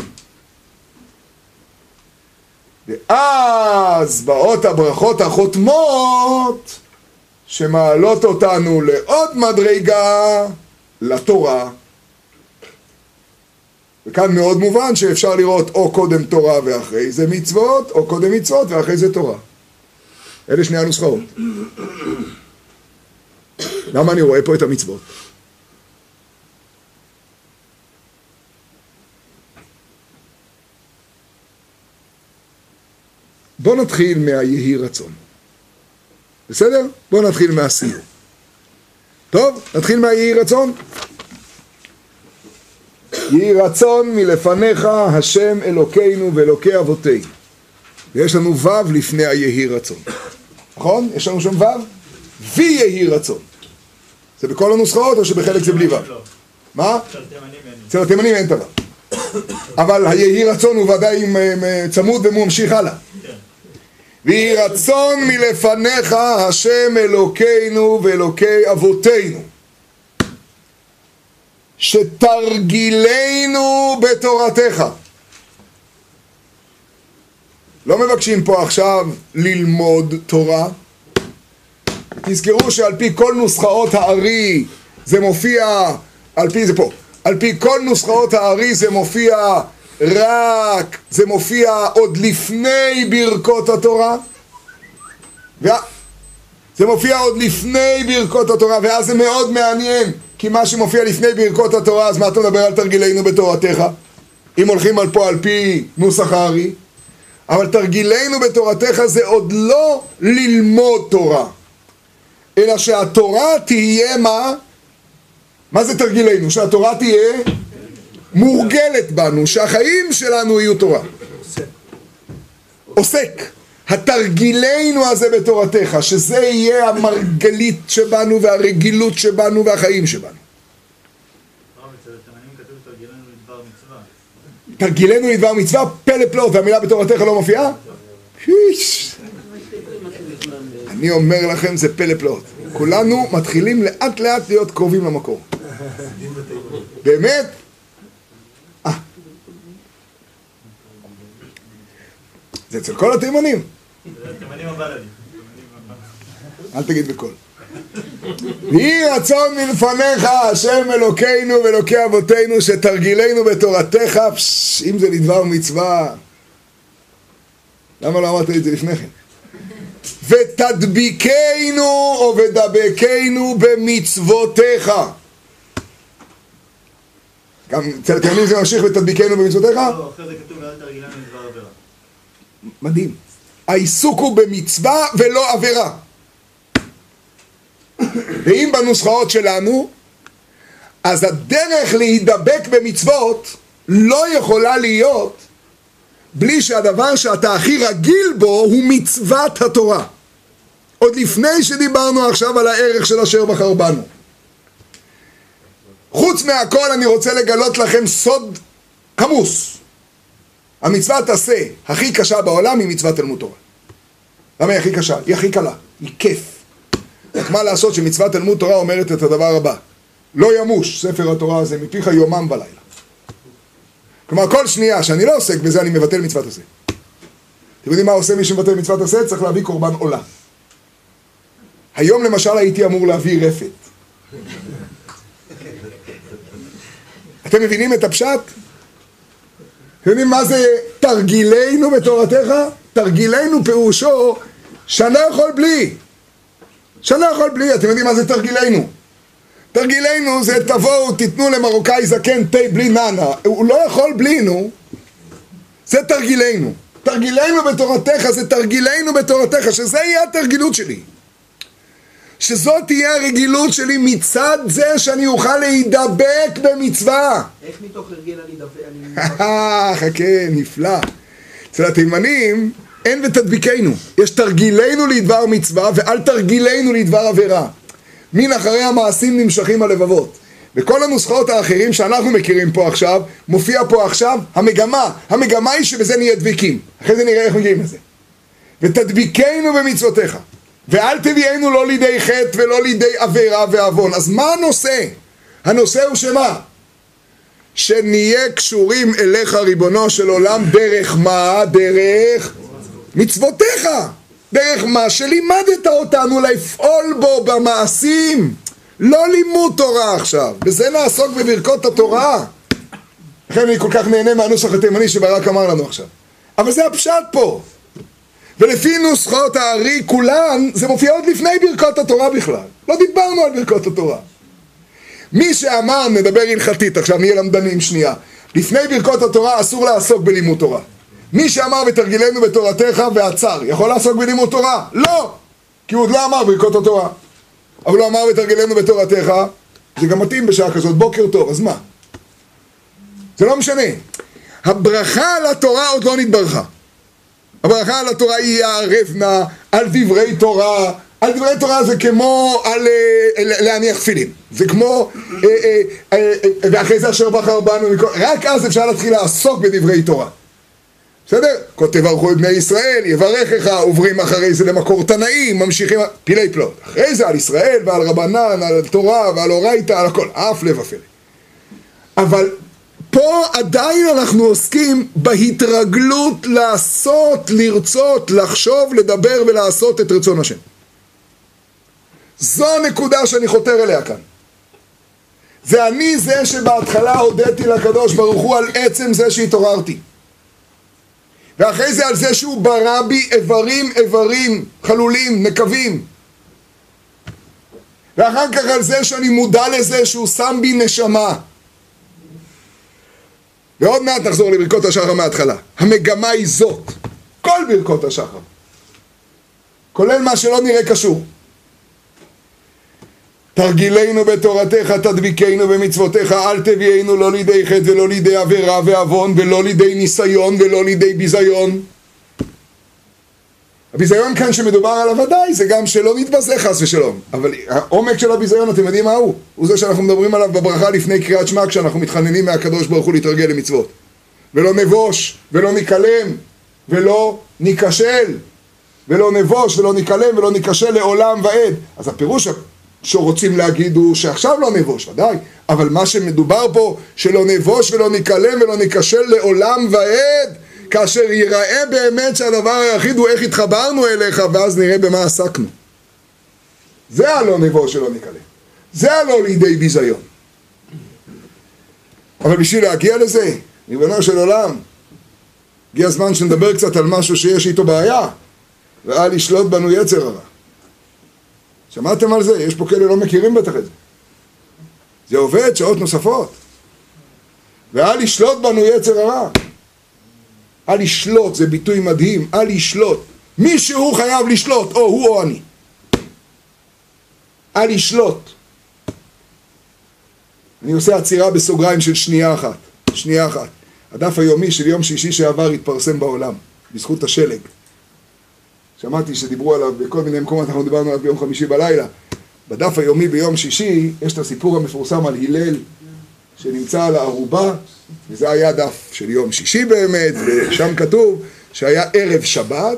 ואז באות הברכות החותמות שמעלות אותנו לעוד מדרגה, לתורה. וכאן מאוד מובן שאפשר לראות או קודם תורה ואחרי זה מצוות, או קודם מצוות ואחרי זה תורה. אלה שני הנוסחאות. למה אני רואה פה את המצוות? בוא נתחיל מהיהי רצון. בסדר? בואו נתחיל מהסיום. טוב, נתחיל מהיהי רצון. יהי רצון מלפניך השם אלוקינו ואלוקי אבותינו. ויש לנו ו' לפני היהי רצון. נכון? יש לנו שם ו'? ויהי רצון. זה בכל הנוסחאות או שבחלק זה בלי ו'? מה? אצל התימנים אין את הו'. אבל היהי רצון הוא ודאי צמוד וממשיך הלאה. ויהי רצון מלפניך השם אלוקינו ואלוקי אבותינו שתרגילנו בתורתך. לא מבקשים פה עכשיו ללמוד תורה. תזכרו שעל פי כל נוסחאות הארי זה מופיע, על פי זה פה, על פי כל נוסחאות הארי זה מופיע רק, זה מופיע עוד לפני ברכות התורה. זה מופיע עוד לפני ברכות התורה, ואז זה מאוד מעניין, כי מה שמופיע לפני ברכות התורה, אז מה אתה מדבר על תרגילנו בתורתך? אם הולכים על פה על פי נוסח הארי, אבל תרגילנו בתורתך זה עוד לא ללמוד תורה, אלא שהתורה תהיה מה? מה זה תרגילנו? שהתורה תהיה מורגלת בנו, שהחיים שלנו יהיו תורה. עוסק. התרגילנו הזה בתורתך, שזה יהיה המרגלית שבנו והרגילות שבנו והחיים שבנו. תרגילנו לדבר מצווה, פלא פלאות, והמילה בתורתך לא מופיעה? אני אומר לכם, זה פלא פלאות. כולנו מתחילים לאט לאט להיות קרובים למקור. באמת? זה אצל כל התימנים. אל תגיד בכל. יהי רצון מלפניך השם אלוקינו ואלוקי אבותינו שתרגילנו בתורתך. אם זה לדבר מצווה, למה לא אמרת את זה לפני כן? ותדביקנו או ודבקנו במצוותיך. גם אצל התימנים זה ממשיך ותדביקנו במצוותיך? לא, אחרי זה כתוב ואל תרגילנו לדבר עבירה. מדהים. העיסוק הוא במצווה ולא עבירה. ואם בנוסחאות שלנו, אז הדרך להידבק במצוות לא יכולה להיות בלי שהדבר שאתה הכי רגיל בו הוא מצוות התורה. עוד לפני שדיברנו עכשיו על הערך של אשר בחר בנו. חוץ מהכל אני רוצה לגלות לכם סוד כמוס. המצוות עשה הכי קשה בעולם היא מצוות תלמוד תורה. למה היא הכי קשה? היא הכי קלה, היא כיף. רק מה לעשות שמצוות תלמוד תורה אומרת את הדבר הבא: לא ימוש ספר התורה הזה מפיך יומם בלילה. כלומר כל שנייה שאני לא עוסק בזה אני מבטל מצוות עשה. אתם יודעים מה עושה מי שמבטל מצוות עשה? צריך להביא קורבן עולה. היום למשל הייתי אמור להביא רפת. אתם מבינים את הפשט? אתם יודעים מה זה תרגילנו בתורתך? תרגילנו פירושו שאני לא יכול בלי. שאני לא יכול בלי. אתם יודעים מה זה תרגילנו? תרגילנו זה תבואו תיתנו למרוקאי זקן תה בלי ננה. הוא לא יכול בלי, נו. זה תרגילנו. תרגילנו בתורתך זה תרגילנו בתורתך, שזה יהיה התרגילות שלי. שזאת תהיה הרגילות שלי מצד זה שאני אוכל להידבק במצווה. איך מתוך הרגל אני אדבק? חכה, נפלא. אצל התימנים אין ותדביקנו. יש תרגילנו לדבר מצווה ואל תרגילנו לדבר עבירה. מן אחרי המעשים נמשכים הלבבות. בכל הנוסחאות האחרים שאנחנו מכירים פה עכשיו, מופיע פה עכשיו המגמה היא שבזה נהיה דביקים. אחרי זה נראה איך מגיעים לזה. ותדביקנו במצוותיך. ואל תביאנו לא לידי חטא ולא לידי עבירה ועוון. אז מה הנושא? הנושא הוא שמה? שנהיה קשורים אליך ריבונו של עולם דרך מה? דרך מצוותיך. דרך מה שלימדת אותנו לפעול בו במעשים. לא לימוד תורה עכשיו. בזה נעסוק בברכות התורה. לכן אני כל כך נהנה מהנוסח התימני שברק אמר לנו עכשיו. אבל זה הפשט פה. ולפי נוסחאות הארי כולן זה מופיע עוד לפני ברכות התורה בכלל. לא דיברנו על ברכות התורה. מי שאמר, נדבר הלכתית, עכשיו נהיה למדנים שנייה. לפני ברכות התורה אסור לעסוק בלימוד תורה. מי שאמר ותרגילנו בתורתך ועצר, יכול לעסוק בלימוד תורה? לא! כי הוא עוד לא אמר ברכות התורה. אבל הוא אמר ותרגילנו בתורתך, זה גם מתאים בשעה כזאת, בוקר טוב, אז מה? זה לא משנה. הברכה על התורה עוד לא נתברכה. הברכה על התורה היא הערבנה, על דברי תורה. על דברי תורה זה כמו על להניח תפילין. זה כמו, ואחרי זה אשר בחר בנו, רק אז אפשר להתחיל לעסוק בדברי תורה. בסדר? כה תברכו את בני ישראל, יברכך, עוברים אחרי זה למקור תנאים, ממשיכים, פילי פלאות. אחרי זה על ישראל ועל רבנן, על תורה ועל אורייתא, על הכל, אף לב אפלה. אבל פה עדיין אנחנו עוסקים בהתרגלות לעשות, לרצות, לחשוב, לדבר ולעשות את רצון השם. זו הנקודה שאני חותר אליה כאן. זה אני זה שבהתחלה הודיתי לקדוש ברוך הוא על עצם זה שהתעוררתי. ואחרי זה על זה שהוא ברא בי איברים, חלולים, נקבים. ואחר כך על זה שאני מודע לזה שהוא שם בי נשמה. ועוד מעט נחזור לברכות השחר מההתחלה. המגמה היא זאת. כל ברכות השחר. כולל מה שלא נראה קשור. תרגילנו בתורתך, תדביקנו במצוותיך, אל תביאנו לא לידי חטא ולא לידי עבירה ועוון ולא לידי ניסיון ולא לידי ביזיון. הביזיון כאן שמדובר עליו ודאי זה גם שלא נתבזה חס ושלום, אבל העומק של הביזיון אתם יודעים מה הוא? הוא זה שאנחנו מדברים עליו בברכה לפני קריאת שמע, כשאנחנו מתחננים מהקדוש ברוך הוא להתרגל למצוות. ולא נבוש ולא ניקלם ולא ניקשל, ולא נבוש ולא ניקלם ולא ניקשל לעולם ועד. אז הפירוש שרוצים להגיד הוא שעכשיו לא נבוש, ודאי, אבל מה שמדובר פה שלא נבוש ולא ניקלם ולא ניקשל לעולם ועד, כאשר ייראה באמת שהדבר היחיד הוא איך התחברנו אליך, ואז נראה במה עסקנו. זה הלא נבוש ולא ניקלם, זה הלא לידי ביזיון. אבל בשביל להגיע לזה, ריבונו של עולם, הגיע הזמן שנדבר קצת על משהו שיש איתו בעיה, ואל ישלוט בנו יצר הרע. שמעתם על זה? יש פה כאלה לא מכירים בטח את זה. זה עובד שעות נוספות. ואל ישלוט בנו יצר הרע. אל ישלוט, זה ביטוי מדהים, אל ישלוט. מישהו חייב לשלוט, או הוא או אני. אל ישלוט. אני עושה עצירה בסוגריים של שנייה אחת. שנייה אחת. הדף היומי של יום שישי שעבר התפרסם בעולם, בזכות השלג. שמעתי שדיברו עליו בכל מיני מקומות, אנחנו דיברנו עליו ביום חמישי בלילה. בדף היומי ביום שישי יש את הסיפור המפורסם על הלל שנמצא על הערובה, וזה היה דף של יום שישי באמת, ושם כתוב שהיה ערב שבת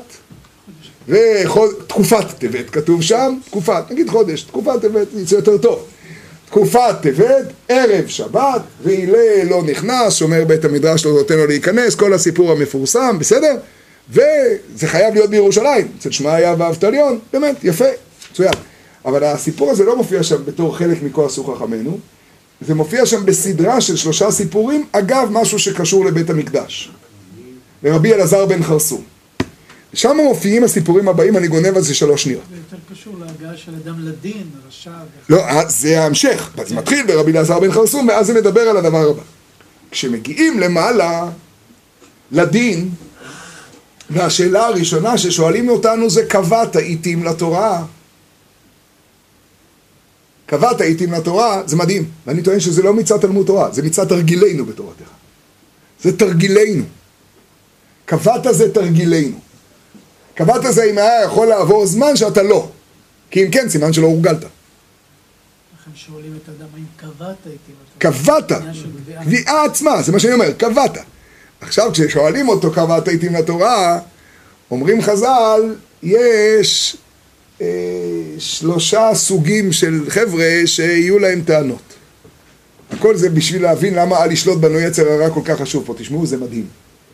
ותקופת טבת, כתוב שם, תקופת, נגיד חודש, תקופת טבת, יצא יותר טוב. תקופת טבת, ערב שבת, והלל לא נכנס, שומר בית המדרש לא נותן לו להיכנס, כל הסיפור המפורסם, בסדר? וזה חייב להיות בירושלים, אצל שמעיה ואבטליון, באמת, יפה, מצוין. אבל הסיפור הזה לא מופיע שם בתור חלק מכל עשו חכמינו, זה מופיע שם בסדרה של 3 סיפורים, אגב משהו שקשור לבית המקדש, לרבי אלעזר בן חרסום. שם מופיעים הסיפורים הבאים, אני גונב על זה 3 שניות. זה יותר קשור להגעה של אדם לדין, רשע. לא, זה ההמשך, זה מתחיל ברבי אלעזר בן חרסום, ואז זה מדבר על הדבר הבא. כשמגיעים למעלה לדין, והשאלה הראשונה ששואלים אותנו זה קבעת עיתים לתורה. קבעת עיתים לתורה, זה מדהים. ואני טוען שזה לא מצד תלמוד תורה, זה מצד תרגילנו בתורתך. זה תרגילנו. קבעת זה תרגילנו. קבעת זה אם היה יכול לעבור זמן שאתה לא. כי אם כן, סימן שלא הורגלת. לכן שואלים את האדם, האם קבעת עיתים קבעת. לתורה? קביעה עצמה, זה מה שאני אומר, קבעת. עכשיו כששואלים אותו קבעת עיתים לתורה, אומרים חז"ל, יש 3 סוגים של חבר'ה שיהיו להם טענות. הכל זה בשביל להבין למה אל ישלוט בנו יצר הרע כל כך חשוב פה. תשמעו, זה מדהים.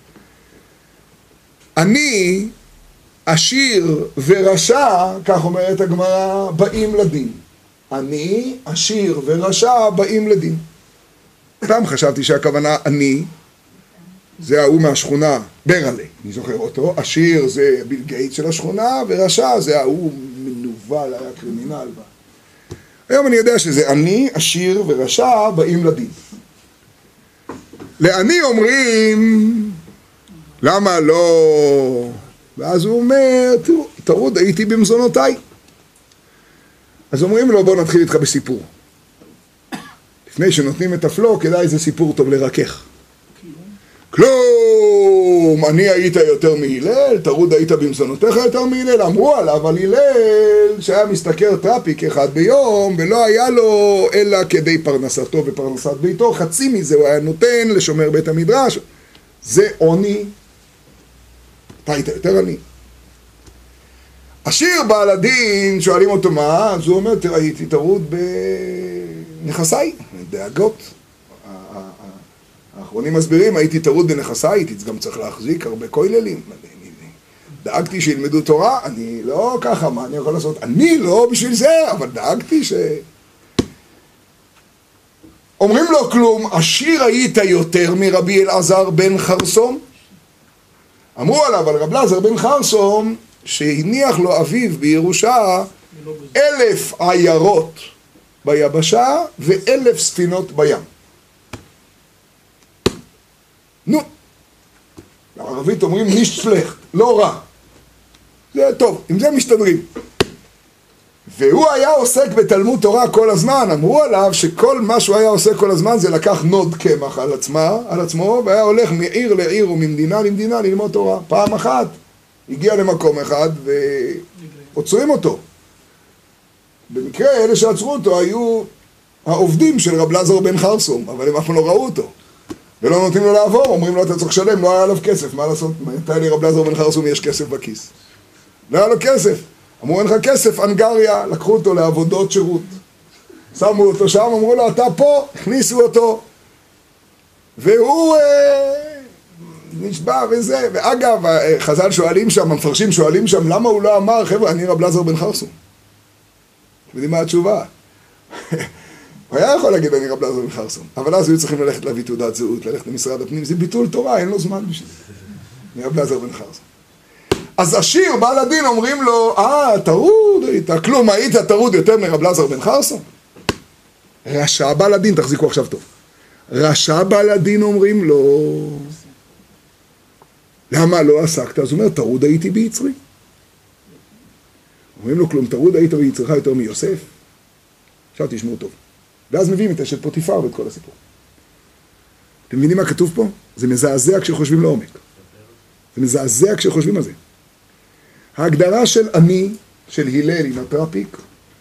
אני, עשיר ורשע, כך אומרת הגמרא, באים לדין. אני, עשיר ורשע, באים לדין. פעם חשבתי שהכוונה אני, זה ההוא מהשכונה, ברלה, אני זוכר אותו, עשיר זה ביל גייט של השכונה, ורשע זה ההוא מנוול, היה קרימינל. היום אני יודע שזה אני, עשיר ורשע, באים לדין. לעני אומרים, למה לא? ואז הוא אומר, תראו, טרוד, הייתי במזונותיי. אז אומרים לו, בוא נתחיל איתך בסיפור. לפני שנותנים את הפלו, כדאי זה סיפור טוב לרכך. כלום, אני היית יותר מהילל, טרוד היית במזונותיך יותר מהילל, אמרו עליו על הילל שהיה מסתכר טראפיק אחד ביום ולא היה לו אלא כדי פרנסתו ופרנסת ביתו, חצי מזה הוא היה נותן לשומר בית המדרש. זה עוני, אתה היית יותר עני. עשיר בעל הדין, שואלים אותו מה, אז הוא אומר, תראה, הייתי טרוד בנכסיי, דאגות. האחרונים מסבירים, הייתי טרוד בנכסיי, הייתי גם צריך להחזיק הרבה כוללים. דאגתי שילמדו תורה, אני לא ככה, מה אני יכול לעשות? אני לא בשביל זה, אבל דאגתי ש... אומרים לו כלום, עשיר היית יותר מרבי אלעזר בן חרסום? אמרו עליו, על רב אלעזר בן חרסום, שהניח לו אביו בירושה 1,000 עיירות ביבשה ו1,000 ספינות בים. נו, בערבית אומרים נישט שלכט, לא רע. זה טוב, עם זה מסתדרים. והוא היה עוסק בתלמוד תורה כל הזמן, אמרו עליו שכל מה שהוא היה עוסק כל הזמן זה לקח נוד קמח על עצמו, והיה הולך מעיר לעיר וממדינה למדינה ללמוד תורה. פעם אחת הגיע למקום אחד ועוצרים אותו. במקרה אלה שעצרו אותו היו העובדים של רב אלעזר בן חרסום, אבל הם אף פעם לא ראו אותו. ולא נותנים לו לעבור, אומרים לו אתה צריך לשלם, לא היה עליו כסף, מה לעשות? מתי לרב אלעזר בן חרסום יש כסף בכיס? לא היה לו כסף. אמרו אין לך כסף, אנגריה, לקחו אותו לעבודות שירות. שמו אותו שם, אמרו לו אתה פה, הכניסו אותו. והוא נשבע וזה, ואגב, חז"ל שואלים שם, המפרשים שואלים שם, למה הוא לא אמר, חבר'ה, אני רב אלעזר בן חרסום? אתם יודעים מה התשובה? הוא היה יכול להגיד אני רב אלעזר בן חרסום, אבל אז היו צריכים ללכת להביא תעודת זהות, ללכת למשרד הפנים, זה ביטול תורה, אין לו זמן בשביל זה. אני רב אלעזר בן חרסום. אז עשיר, בעל הדין, אומרים לו, טרוד היית, כלום, היית טרוד יותר מרב אלעזר בן חרסום? רשע בעל הדין, תחזיקו עכשיו טוב. רשע בעל הדין אומרים לו, למה לא עסקת? אז הוא אומר, טרוד הייתי ביצרי. אומרים לו, כלום, טרוד היית ביצרך יותר מיוסף? עכשיו תשמעו טוב. ואז מביאים את אשת פוטיפר ואת כל הסיפור. אתם מבינים מה כתוב פה? זה מזעזע כשחושבים לעומק. זה מזעזע כשחושבים על זה. ההגדרה של אני, של הלל עם הטרפיק,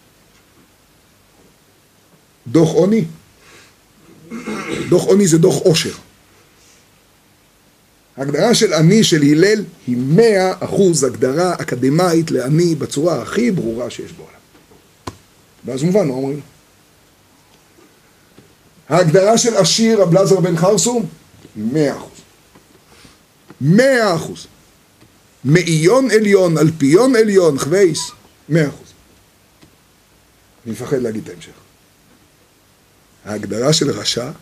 דוח עוני. דוח עוני זה דוח עושר. ההגדרה של אני, של הלל, היא 100% הגדרה אקדמאית לעני בצורה הכי ברורה שיש בעולם. ואז מובן, מה אומרים? ההגדרה של עשיר, רב אלעזר בן חרסום, 100%. 100%. מאיון עליון, אלפיון עליון, חווייס, 100%. אני מפחד להגיד את ההמשך. ההגדרה של רשע,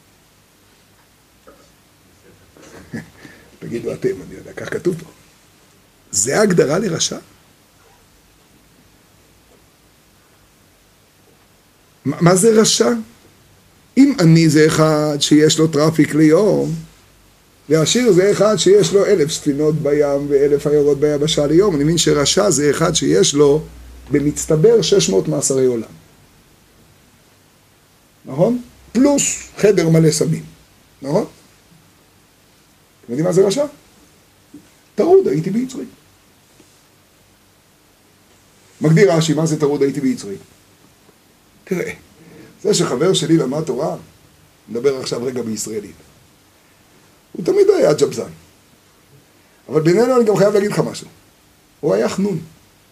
תגידו אתם, אני יודע, כך כתוב פה. זה ההגדרה לרשע? מה זה רשע? אם אני זה אחד שיש לו טראפיק ליום, ועשיר זה אחד שיש לו 1,000 ספינות בים ו1,000 עיירות ביבשה ליום, אני מבין שרשע זה אחד שיש לו במצטבר 600 מאסרי עולם. נכון? פלוס חדר מלא סמים. נכון? אתם יודעים מה זה רשע? טרוד הייתי ביצרי. מגדיר רש"י, מה זה טרוד הייתי ביצרי? תראה, זה שחבר שלי למד תורה, נדבר עכשיו רגע בישראלית. הוא תמיד היה ג'בזן. אבל בינינו אני גם חייב להגיד לך משהו. הוא היה חנון.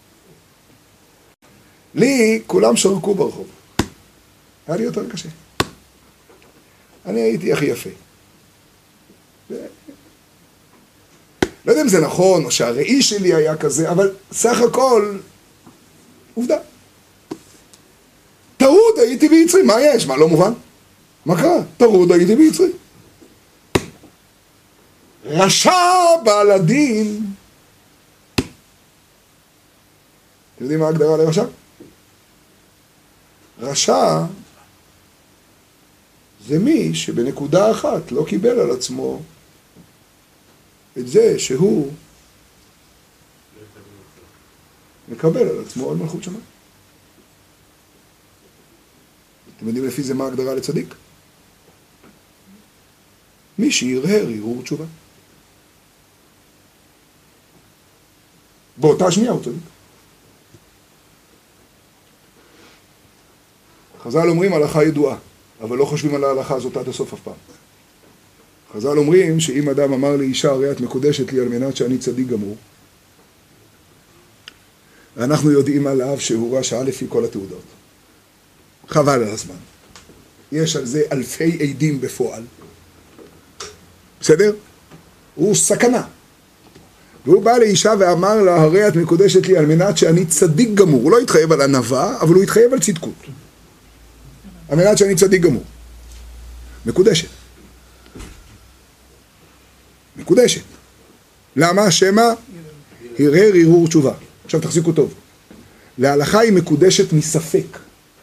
לי כולם שרקו ברחוב. היה לי יותר קשה. אני הייתי הכי יפה. לא יודע אם זה נכון, או שהראי שלי היה כזה, אבל סך הכל, עובדה. טרוד הייתי ביצרי, מה יש? מה, לא מובן? מה קרה? טרוד הייתי ביצרי. רשע בעל הדין. אתם יודעים מה ההגדרה לרשע? רשע זה מי שבנקודה אחת לא קיבל על עצמו את זה שהוא מקבל על עצמו על מלכות שמיים. אתם יודעים לפי זה מה ההגדרה לצדיק? מי שירהר הרהור תשובה. באותה שנייה הוא צדיק. חז"ל אומרים הלכה ידועה, אבל לא חושבים על ההלכה הזאת עד הסוף אף פעם. חז"ל אומרים שאם אדם אמר לאישה, הרי את מקודשת לי על מנת שאני צדיק גמור, ואנחנו יודעים עליו שהוא רשע לפי כל התעודות. חבל על הזמן. יש על זה אלפי עדים בפועל. בסדר? הוא סכנה. והוא בא לאישה ואמר לה, הרי את מקודשת לי על מנת שאני צדיק גמור. הוא לא התחייב על ענווה, אבל הוא התחייב על צדקות. על מנת שאני צדיק גמור. מקודשת. מקודשת. למה? שמה? הרהר הרהור תשובה. עכשיו תחזיקו טוב. להלכה היא מקודשת מספק.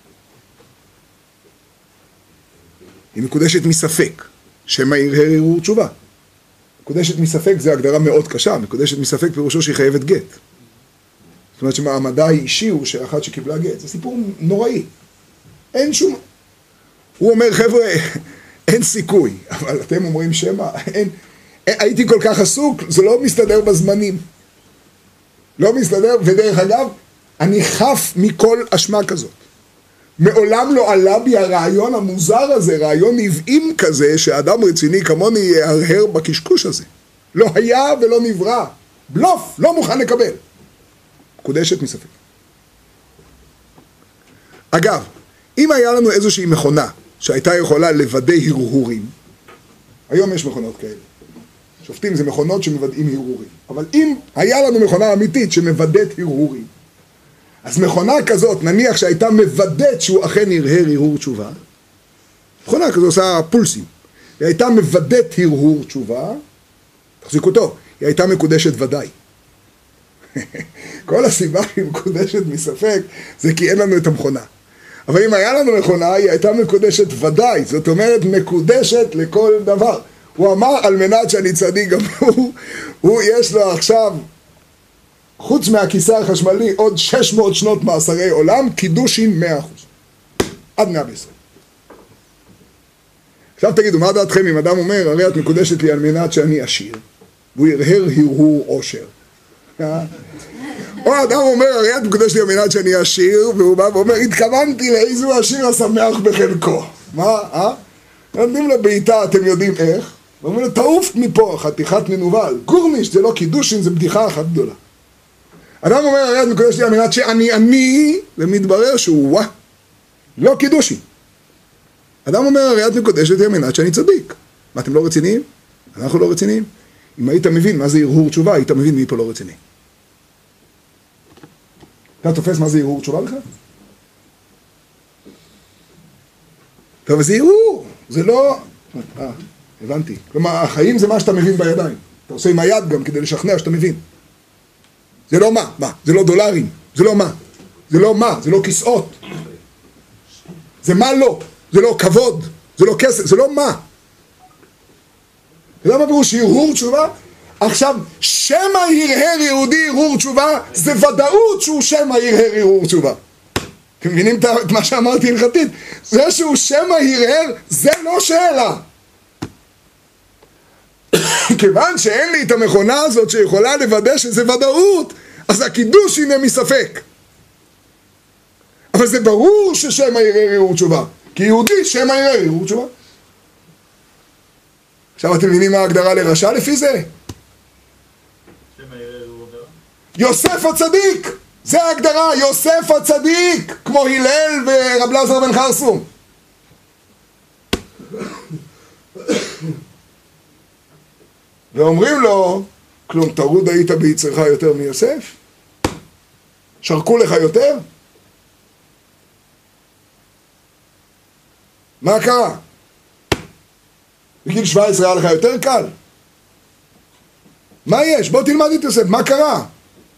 היא מקודשת מספק. שמה הרהר הרהור תשובה. מקודשת מספק זה הגדרה מאוד קשה. מקודשת מספק פירושו שהיא חייבת גט. זאת אומרת שמעמדה האישי הוא שאחת שקיבלה גט. זה סיפור נוראי. אין שום... הוא אומר, חבר'ה, אין סיכוי. אבל אתם אומרים שמה, אין... הייתי כל כך עסוק, זה לא מסתדר בזמנים. לא מסתדר, ודרך אגב, אני חף מכל אשמה כזאת. מעולם לא עלה בי הרעיון המוזר הזה, רעיון נבעים כזה, שאדם רציני כמוני יהרהר בקשקוש הזה. לא היה ולא נברא. בלוף, לא מוכן לקבל. מקודשת מספק. אגב, אם היה לנו איזושהי מכונה שהייתה יכולה לוודא הרהורים, היום יש מכונות כאלה. שופטים זה מכונות שמוודאים הרהורים. אבל אם היה לנו מכונה אמיתית שמוודאת הרהורים, אז מכונה כזאת, נניח שהייתה מוודאת שהוא אכן הרהר הרהור תשובה, מכונה כזאת עושה פולסים, היא הייתה מוודאת הרהור תשובה, תחזיקו טוב, היא הייתה מקודשת ודאי. כל הסיבה היא מקודשת מספק, זה כי אין לנו את המכונה. אבל אם היה לנו מכונה, היא הייתה מקודשת ודאי, זאת אומרת מקודשת לכל דבר. הוא אמר על מנת שאני צדיק גמור, הוא יש לו עכשיו, חוץ מהכיסא החשמלי, עוד 600 שנות מאסרי עולם, קידושין 100%. עד 120. עכשיו תגידו, מה דעתכם אם אדם אומר, הרי את מקודשת לי על מנת שאני עשיר, והוא ירהר הרהור עושר. או אדם אומר, הרי את מקודשת לי על מנת שאני עשיר, והוא בא ואומר, התכוונתי לאיזו עשיר השמח בחלקו. מה? נותנים לבעיטה, אתם יודעים איך? ואומרים לו, תעוף מפה, חתיכת מנוול. גורניש, זה לא קידושין, זה בדיחה אחת גדולה. אדם אומר, הרי את מקודשת לי על מנת שאני, ומתברר שהוא לא קידושין. אדם אומר, הרי את מקודשת לי על מנת שאני צדיק. מה, אתם לא רציניים? אנחנו לא רציניים. אם היית מבין מה זה הרהור תשובה, היית מבין מי פה לא רציני. אתה תופס מה זה הרהור תשובה לך? טוב, זה הרהור, זה לא... הבנתי. כלומר, החיים זה מה שאתה מבין בידיים. אתה עושה עם היד גם כדי לשכנע שאתה מבין. זה לא מה? מה? זה לא דולרים. זה לא מה? זה לא מה? זה לא כיסאות. זה מה לא? זה לא כבוד. זה לא כסף. זה לא מה? זה לא מה פירוש הרהור תשובה? עכשיו, שמא הרהר יהודי הרהור תשובה, זה ודאות שהוא שמא הרהר הרהור תשובה. אתם מבינים את מה שאמרתי הלכתית? זה שהוא שמא הרהר, זה לא שאלה. כיוון שאין לי את המכונה הזאת שיכולה לוודא שזה ודאות, אז הקידוש הנה מספק. אבל זה ברור ששמא הרהר הרהור תשובה. כי יהודי שמא הרהר הרהור תשובה. עכשיו אתם מבינים מה ההגדרה לרשע לפי זה? יוסף הצדיק! זה ההגדרה, יוסף הצדיק! כמו הלל ורב אלעזר בן חרסום. ואומרים לו, כלום טרוד היית ביצרך יותר מיוסף? שרקו לך יותר? מה קרה? בגיל 17 היה לך יותר קל? מה יש? בוא תלמד את יוסף, מה קרה?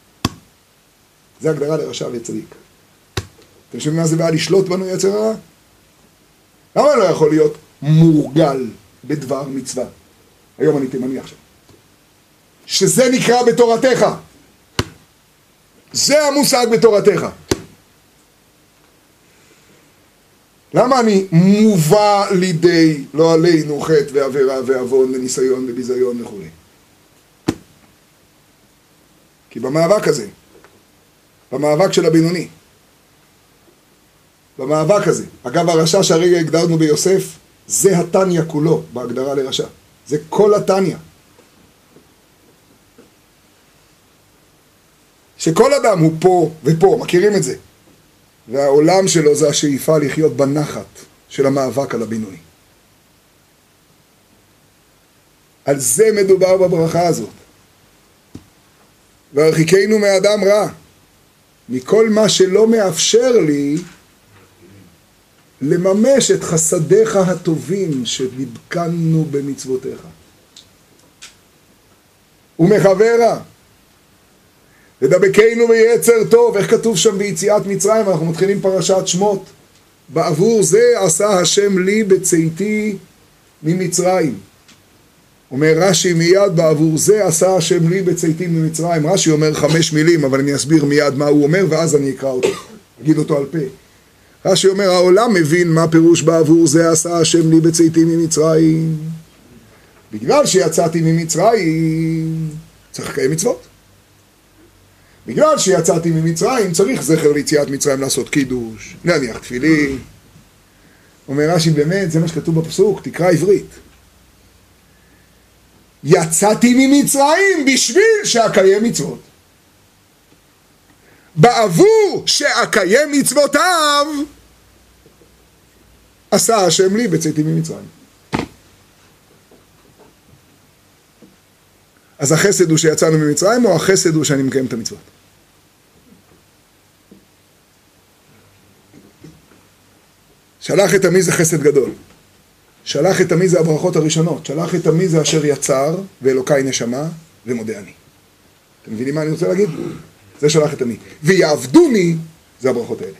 זה הגדרה לרשע וצדיק. אתם שומעים מה זה בא לשלוט בנו יצר הרע? למה לא יכול להיות מורגל בדבר מצווה? היום אני תימני עכשיו. שזה נקרא בתורתך. זה המושג בתורתך. למה אני מובא לידי לא עלינו חטא ועבירה ועוון וניסיון וביזיון וכו'? כי במאבק הזה, במאבק של הבינוני, במאבק הזה, אגב הרשע שהרגע הגדרנו ביוסף, זה התניה כולו בהגדרה לרשע. זה כל התניא. שכל אדם הוא פה ופה, מכירים את זה. והעולם שלו זה השאיפה לחיות בנחת של המאבק על הבינוי. על זה מדובר בברכה הזאת. והרחיקנו מאדם רע, מכל מה שלא מאפשר לי לממש את חסדיך הטובים שדיבקנו במצוותיך. ומחברה, ודבקנו ביצר טוב, איך כתוב שם ביציאת מצרים, אנחנו מתחילים פרשת שמות, בעבור זה עשה השם לי בצאתי ממצרים. אומר רש"י מיד, בעבור זה עשה השם לי בצאתי ממצרים. רש"י אומר 5 מילים, אבל אני אסביר מיד מה הוא אומר, ואז אני אקרא אותו, אגיד אותו על פה. רש"י אומר, העולם מבין מה פירוש בעבור זה עשה השם לי בצאתי ממצרים. בגלל שיצאתי ממצרים, צריך לקיים מצוות. בגלל שיצאתי ממצרים, צריך זכר ליציאת מצרים לעשות קידוש, להניח תפילין. אומר רש"י, באמת, זה מה שכתוב בפסוק, תקרא עברית. יצאתי ממצרים בשביל שאקיים מצוות. בעבור שאקיים מצוותיו, עשה השם לי בצאתי ממצרים. אז החסד הוא שיצאנו ממצרים, או החסד הוא שאני מקיים את המצוות? שלח את עמי זה חסד גדול. שלח את עמי זה הברכות הראשונות. שלח את עמי זה אשר יצר, ואלוקי נשמה, ומודה אני. אתם מבינים מה אני רוצה להגיד? זה שלח את עמי. ויעבדוני, זה הברכות האלה.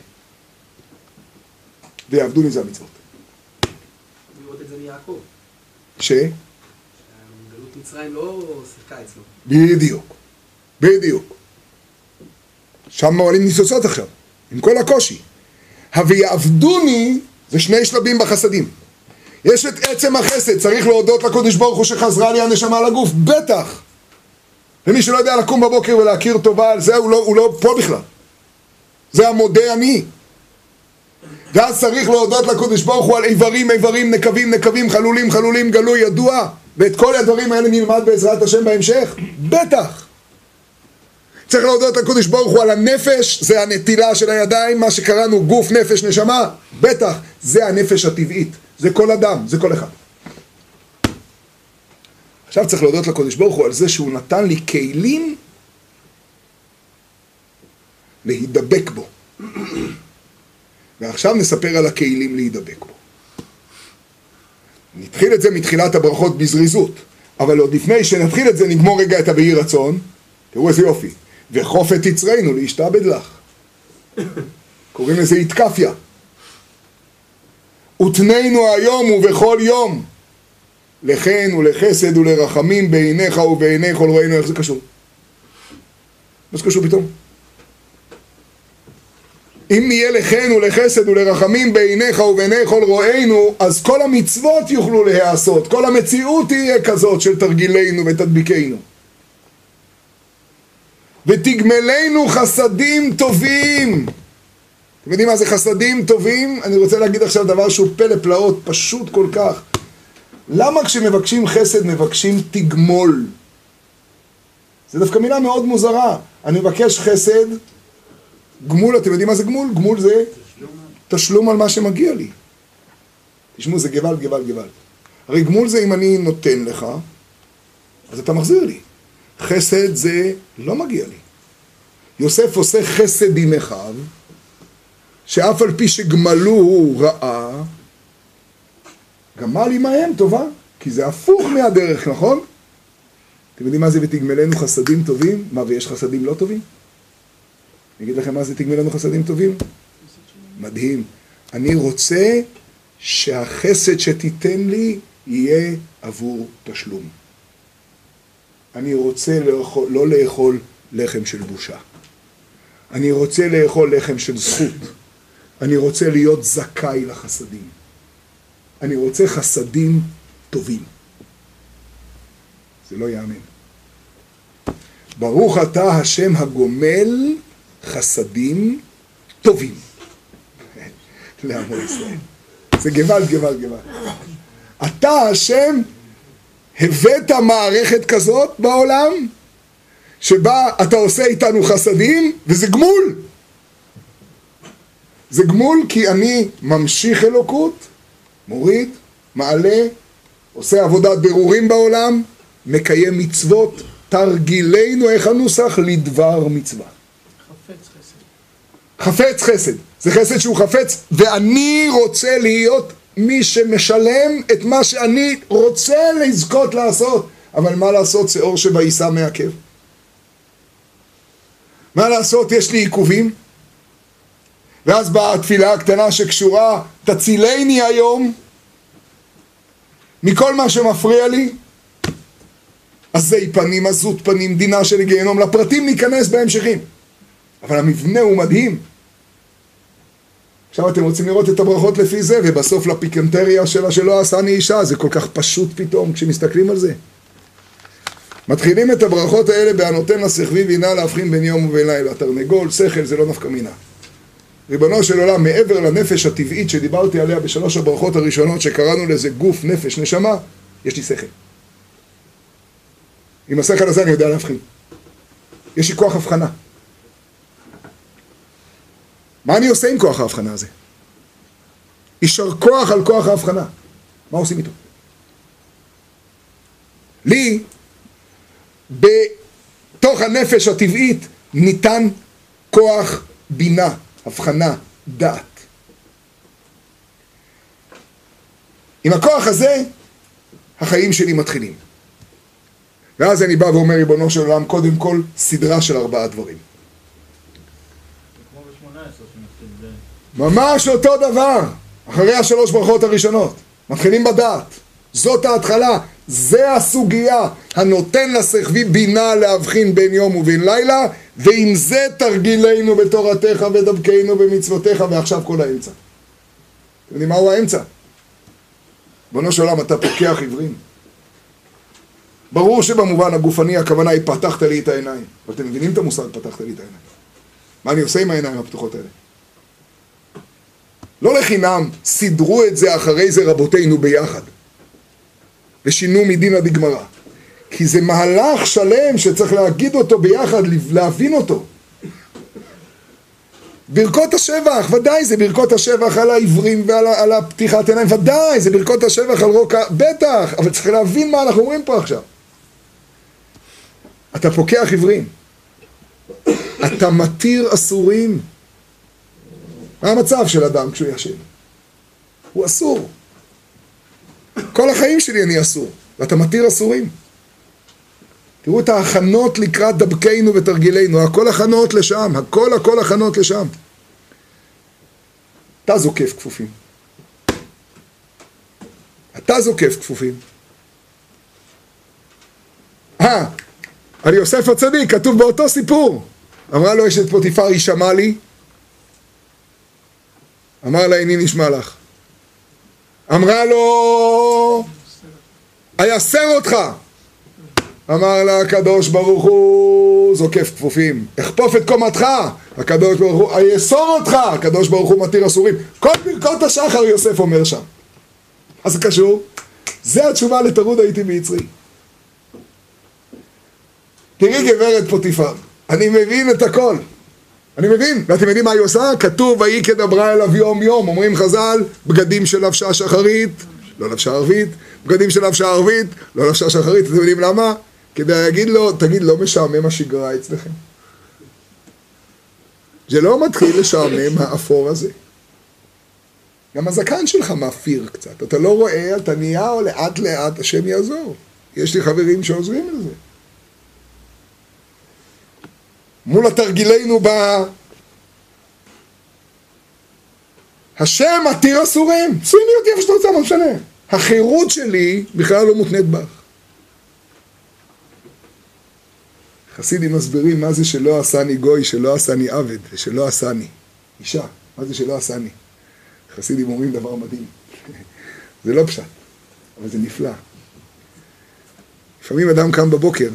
ויעבדוני זה המצוות. לראות את זה מיעקב. גלות מצרים לא שיחקה אצלו. בדיוק. בדיוק. שם מעלים ניסוצות עכשיו, עם כל הקושי. ה"ויעבדוני" זה 2 שלבים בחסדים. יש את עצם החסד, צריך להודות לקדוש ברוך הוא שחזרה לי הנשמה לגוף, בטח. ומי שלא יודע לקום בבוקר ולהכיר טובה על זה, הוא לא פה בכלל. זה המודה אני. ואז צריך להודות לקדוש ברוך הוא על איברים, איברים, נקבים, נקבים, חלולים, חלולים, גלוי, ידוע. ואת כל הדברים האלה נלמד בעזרת השם בהמשך, בטח. צריך להודות לקדוש ברוך הוא על הנפש, זה הנטילה של הידיים, מה שקראנו גוף, נפש, נשמה, בטח, זה הנפש הטבעית, זה כל אדם, זה כל אחד. עכשיו צריך להודות לקדוש ברוך הוא על זה שהוא נתן לי כלים להידבק בו. ועכשיו נספר על הכלים להידבק בו. נתחיל את זה מתחילת הברכות בזריזות, אבל עוד לפני שנתחיל את זה נגמור רגע את הבאי רצון. תראו איזה יופי. וחופת יצרנו להשתעבד לך. קוראים לזה התקפיה. ותננו היום ובכל יום לכן ולחסד ולרחמים בעיניך ובעיני כל רואינו. איך זה קשור? מה זה קשור פתאום? אם נהיה לכן ולחסד ולרחמים בעיניך ובעיני כל רואינו, אז כל המצוות יוכלו להיעשות, כל המציאות תהיה כזאת של תרגילנו ותדביקנו. ותגמלנו חסדים טובים. אתם יודעים מה זה חסדים טובים? אני רוצה להגיד עכשיו דבר שהוא פלא פלאות, פשוט כל כך. למה כשמבקשים חסד מבקשים תגמול? זה דווקא מילה מאוד מוזרה. אני מבקש חסד, גמול, אתם יודעים מה זה גמול? גמול זה תשלום על מה שמגיע לי. תשמעו, זה גבל, גבל, גבל. הרי גמול זה אם אני נותן לך, אז אתה מחזיר לי. חסד זה לא מגיע לי. יוסף עושה חסד עם אחיו, שאף על פי שגמלו רעה, גמל עמהם טובה, כי זה הפוך מהדרך, נכון? אתם יודעים מה זה ותגמלנו חסדים טובים? מה, ויש חסדים לא טובים? אני אגיד לכם מה זה תגמלנו חסדים טובים? מדהים. אני רוצה שהחסד שתיתן לי יהיה עבור תשלום. אני רוצה לא לאכול לחם של בושה. אני רוצה לאכול לחם של זכות. אני רוצה להיות זכאי לחסדים. אני רוצה חסדים טובים. זה לא יאמן. ברוך אתה השם הגומל חסדים טובים. לעמו ישראל. זה גבל, גבל, גבל. אתה השם הבאת מערכת כזאת בעולם, שבה אתה עושה איתנו חסדים, וזה גמול. זה גמול כי אני ממשיך אלוקות, מוריד, מעלה, עושה עבודת ברורים בעולם, מקיים מצוות, תרגילנו, איך הנוסח? לדבר מצווה. חפץ חסד. זה חסד שהוא חפץ, ואני רוצה להיות מי שמשלם את מה שאני רוצה לזכות לעשות. אבל מה לעשות? שאור שבעיסה מעכב. מה לעשות? יש לי עיכובים. ואז באה התפילה הקטנה שקשורה, תצילני היום מכל מה שמפריע לי. עזי פנים, עזות פנים, דינה של גיהנום. לפרטים ניכנס בהמשכים. אבל המבנה הוא מדהים. עכשיו אתם רוצים לראות את הברכות לפי זה, ובסוף לפיקנטריה שלה שלא עשני אישה, זה כל כך פשוט פתאום כשמסתכלים על זה. מתחילים את הברכות האלה בהנותן לשכבי בינה להבחין בין יום ובין לילה. תרנגול, שכל, זה לא נפקא מינה. ריבונו של עולם, מעבר לנפש הטבעית שדיברתי עליה בשלוש הברכות הראשונות שקראנו לזה גוף, נפש, נשמה, יש לי שכל. עם השכל הזה אני יודע להבחין. יש לי כוח הבחנה. מה אני עושה עם כוח ההבחנה הזה? יישר כוח על כוח ההבחנה. מה עושים איתו? לי, בתוך הנפש הטבעית, ניתן כוח בינה, הבחנה, דעת. עם הכוח הזה, החיים שלי מתחילים. ואז אני בא ואומר, ריבונו של עולם, קודם כל, סדרה של 4 דברים. ממש אותו דבר, אחרי השלוש ברכות הראשונות, מתחילים בדעת, זאת ההתחלה, זה הסוגיה, הנותן לשכבי בינה להבחין בין יום ובין לילה, ועם זה תרגילנו בתורתך ודבקנו במצוותיך, ועכשיו כל האמצע. אתם יודעים מהו האמצע? בנו של עולם, אתה פוקח עיוורים. ברור שבמובן הגופני הכוונה היא פתחת לי את העיניים, אבל אתם מבינים את המושג פתחת לי את העיניים. מה אני עושה עם העיניים הפתוחות האלה? לא לחינם, סידרו את זה אחרי זה רבותינו ביחד. ושינו מדין עד גמרא. כי זה מהלך שלם שצריך להגיד אותו ביחד, להבין אותו. ברכות השבח, ודאי זה ברכות השבח על העברים ועל הפתיחת עיניים, ודאי זה ברכות השבח על רוקע, בטח, אבל צריך להבין מה אנחנו אומרים פה עכשיו. אתה פוקח עברים. אתה מתיר אסורים. מה המצב של אדם כשהוא ישן? הוא אסור. כל החיים שלי אני אסור, ואתה מתיר אסורים. תראו את ההכנות לקראת דבקנו ותרגילנו, הכל הכנות לשם, הכל הכנות לשם. אתה זוקף כפופים. אתה זוקף כפופים. על יוסף הצדיק, כתוב באותו סיפור. אמרה לו אשת פוטיפר, היא שמעה לי. אמר לה, איני נשמע לך. אמרה לו, אייסר אותך. אמר לה, הקדוש ברוך הוא זוקף כפופים. אכפוף את קומתך. הקדוש ברוך הוא, אייסור אותך. הקדוש ברוך הוא מתיר אסורים. כל ברכות השחר יוסף אומר שם. אז זה קשור. זה התשובה לתרוד הייתי ביצרי. תראי גברת פוטיפר, אני מבין את הכל. אני מבין, ואתם יודעים מה היא עושה? כתוב, והיא כדברה אליו יום יום. אומרים חז"ל, בגדים של לבשה שחרית, לא לבשה ערבית, בגדים של לבשה ערבית, לא לבשה שחרית. אתם יודעים למה? כדי להגיד לו, תגיד, לא משעמם השגרה אצלכם. זה לא מתחיל לשעמם האפור הזה. גם הזקן שלך מאפיר קצת. אתה לא רואה, אתה נהיה או לאט לאט, השם יעזור. יש לי חברים שעוזרים לזה. מול התרגילנו השם מתיר אסורים. שימי אותי איפה שאתה רוצה, מה משנה. החירות שלי בכלל לא מותנית בך. חסידים מסבירים מה זה שלא עשני גוי, שלא עשני עבד, שלא עשני אישה. מה זה שלא עשני? חסידים אומרים דבר מדהים. זה לא פשט, אבל זה נפלא. לפעמים אדם קם בבוקר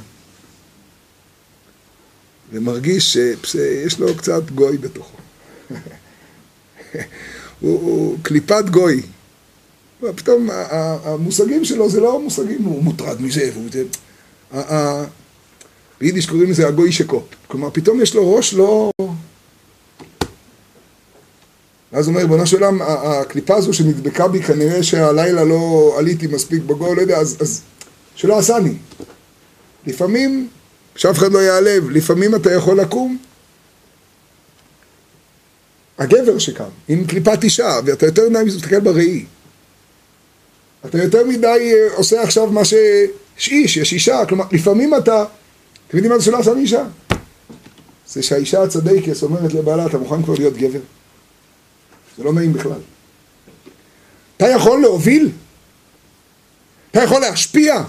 ומרגיש שיש לו קצת גוי בתוכו. הוא קליפת גוי. פתאום המושגים שלו זה לא מושגים, הוא מוטרד מזה, ביידיש קוראים לזה הגוי שקופ. כלומר, פתאום יש לו ראש לא... אז הוא אומר, בונה של עולם, הקליפה הזו שנדבקה בי, כנראה שהלילה לא עליתי מספיק בגול, לא יודע, אז שלא עשני. לפעמים, שאף אחד לא יעלב, לפעמים אתה יכול לקום. הגבר שקם, עם קליפת אישה, ואתה יותר מדי מסתכל בראי. אתה יותר מדי עושה עכשיו מה יש איש, יש אישה, כלומר, לפעמים אתה יודעים מה זה שלא עשה אישה? זה שהאישה הצדייקס אומרת לבעלה, אתה מוכן כבר להיות גבר? זה לא נעים בכלל. אתה יכול להוביל? אתה יכול להשפיע?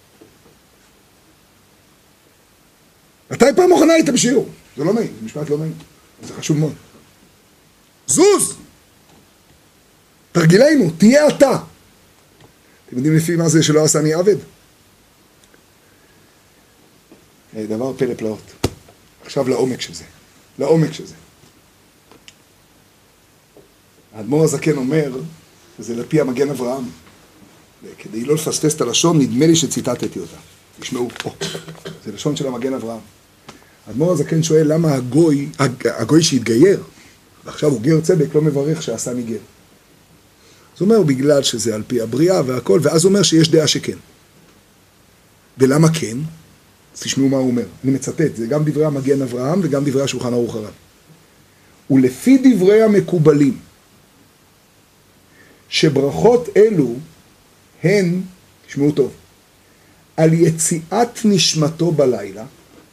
מתי פעם אחרונה היית בשיעור? זה לא נעים, זה משפט לא נעים. זה חשוב מאוד. זוז! תרגילנו, תהיה אתה. אתם יודעים לפי מה זה שלא עשה אני עבד? דבר פלא פלאות. עכשיו לעומק של זה. לעומק של זה. האדמו"ר הזקן אומר, וזה לפי המגן אברהם, וכדי לא לפספס את הלשון, נדמה לי שציטטתי אותה. תשמעו, זה לשון של המגן אברהם. האדמו"ר הזקן שואל למה הגוי שהתגייר, ועכשיו הוא גר צדק, לא מברך שעשה ניגר. אז הוא אומר, בגלל שזה על פי הבריאה והכל, ואז הוא אומר שיש דעה שכן. ולמה כן? אז תשמעו מה הוא אומר. אני מצטט, זה גם דברי המגן אברהם וגם דברי השולחן ערוך הרב. ולפי דברי המקובלים, שברכות אלו הן, תשמעו טוב, על יציאת נשמתו בלילה,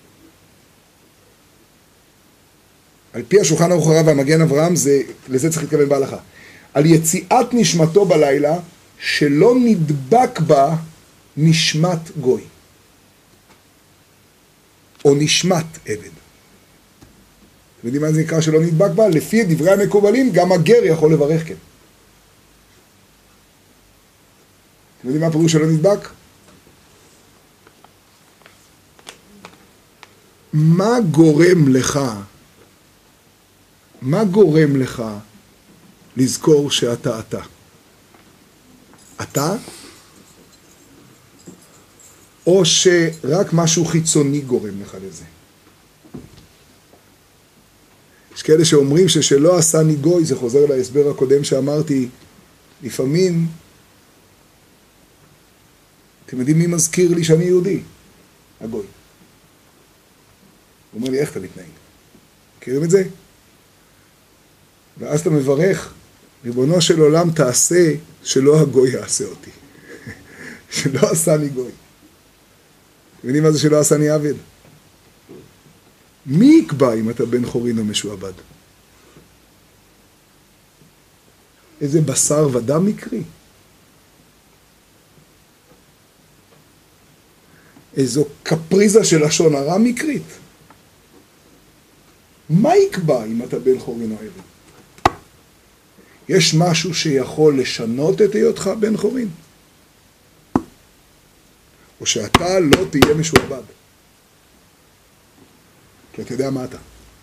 על פי השולחן ערוך הרב והמגן אברהם, לזה צריך להתכוון בהלכה. על יציאת נשמתו בלילה, שלא נדבק בה נשמת גוי. או נשמת עבד. אתם יודעים מה זה נקרא שלא נדבק בה? לפי דברי המקובלים, גם הגר יכול לברך כן. אתם יודעים מה הפירוש שלא נדבק? מה גורם לך לזכור שאתה אתה? אתה? או שרק משהו חיצוני גורם לך לזה? יש כאלה שאומרים ששלא עשה ניגוי, זה חוזר להסבר הקודם שאמרתי, לפעמים, אתם יודעים מי מזכיר לי שאני יהודי? הגוי. הוא אומר לי, איך אתה מתנהג? מכירים את זה? ואז אתה מברך, ריבונו של עולם תעשה שלא הגוי יעשה אותי. שלא עשה ניגוי. אתם יודעים מה זה שלא עשה אני עבד? מי יקבע אם אתה בן חורין או משועבד? איזה בשר ודם מקרי? איזו קפריזה של לשון הרע מקרית? מה יקבע אם אתה בן חורין או עבד? יש משהו שיכול לשנות את היותך בן חורין? או שאתה לא תהיה משועבד? כי אתה יודע מה אתה.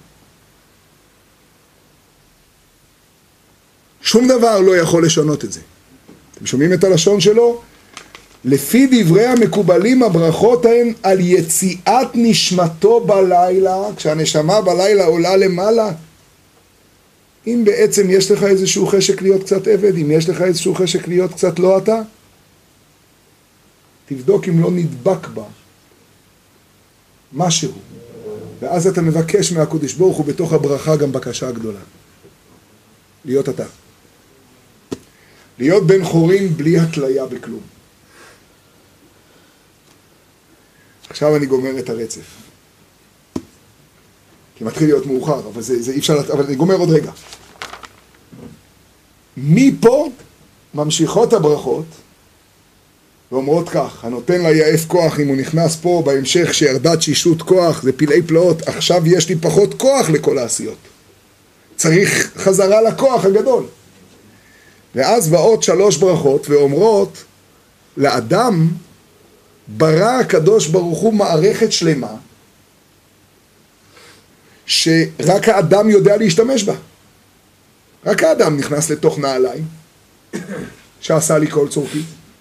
שום דבר לא יכול לשנות את זה. אתם שומעים את הלשון שלו? לפי דברי המקובלים הברכות הן על יציאת נשמתו בלילה, כשהנשמה בלילה עולה למעלה. אם בעצם יש לך איזשהו חשק להיות קצת עבד, אם יש לך איזשהו חשק להיות קצת לא אתה, תבדוק אם לא נדבק בה משהו. ואז אתה מבקש מהקדוש ברוך הוא בתוך הברכה גם בקשה גדולה. להיות אתה. להיות בן חורין בלי התליה בכלום. עכשיו אני גומר את הרצף. כי מתחיל להיות מאוחר, אבל זה אי אפשר, אבל אני גומר עוד רגע. מפה ממשיכות הברכות, ואומרות כך, הנותן ליעף כוח אם הוא נכנס פה בהמשך שירדה תשישות כוח, זה פלאי פלאות, עכשיו יש לי פחות כוח לכל העשיות. צריך חזרה לכוח הגדול. ואז באות 3 ברכות ואומרות, לאדם ברא הקדוש ברוך הוא מערכת שלמה, שרק האדם יודע להשתמש בה. רק האדם נכנס לתוך נעליים, שעשה לי כל צורכי?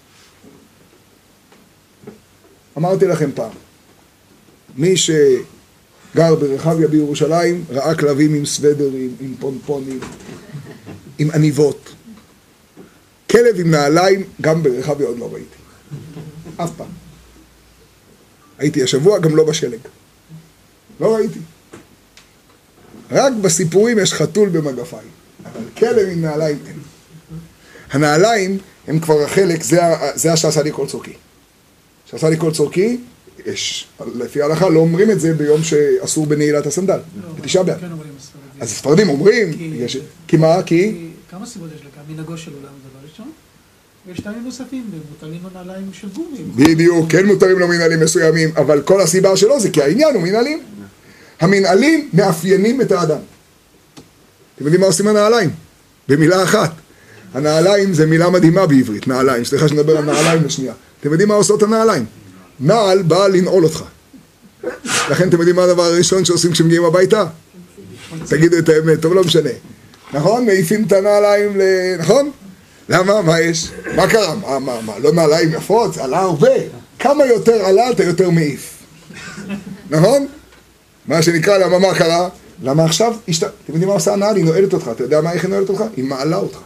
אמרתי לכם פעם, מי שגר ברחביה בירושלים ראה כלבים עם סוודרים, עם פונפונים, עם עניבות. כלב עם נעליים גם ברחביה עוד לא ראיתי. אף פעם. הייתי השבוע גם לא בשלג. לא ראיתי. רק בסיפורים יש חתול במגפיים. אבל כלב עם נעליים אין. הנעליים הם כבר החלק, זה שעשה לי כל צורכי. שעשה לי כל צורכי, יש, לפי ההלכה לא אומרים את זה ביום שאסור בנעילת הסנדל. בתשעה באב. אז הספרדים אומרים, כי מה? כי... כמה סיבות יש לכך, מנהגו של עולם דבר ראשון, ויש טעמים נוספים, ומותרים לו נעליים של גומי. בדיוק, כן מותרים לו מנהלים מסוימים, אבל כל הסיבה שלו זה כי העניין הוא מנהלים. המנהלים מאפיינים את האדם. אתם יודעים מה עושים הנעליים? במילה אחת. הנעליים זה מילה מדהימה בעברית, נעליים. סליחה שנדבר על נעליים לשנייה. אתם יודעים מה עושות הנעליים? נעל בא לנעול אותך. לכן אתם יודעים מה הדבר הראשון שעושים כשמגיעים הביתה? תגידו את האמת, טוב לא משנה. נכון? מעיפים את הנעליים נכון? למה? מה יש? מה קרה? מה? לא נעליים יפות? זה עלה הרבה. כמה יותר עלה אתה יותר מעיף. נכון? מה שנקרא, למה מה קרה? למה עכשיו? אתם יודעים מה עושה הנעל? היא נועלת אותך. אתה יודע מה איך היא נועלת אותך? היא מעלה אותך.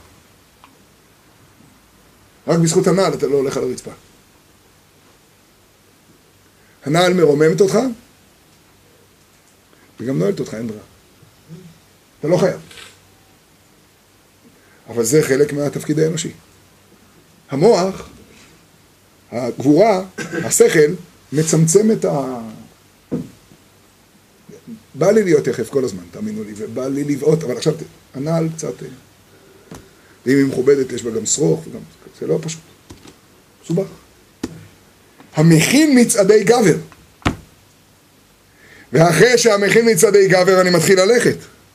רק בזכות הנעל אתה לא הולך על הרצפה. הנעל מרוממת אותך, וגם נועלת אותך, אין ברירה. אתה לא חייב. אבל זה חלק מהתפקיד האנושי. המוח, הגבורה, השכל, מצמצם את בא לי להיות יחף כל הזמן, תאמינו לי, ובא לי לבעוט, אבל עכשיו הנעל קצת... ואם היא מכובדת, יש בה גם שרוך, וגם... זה לא פשוט. סובך. המכין מצעדי גבר. ואחרי שהמכין מצעדי גבר, אני מתחיל ללכת.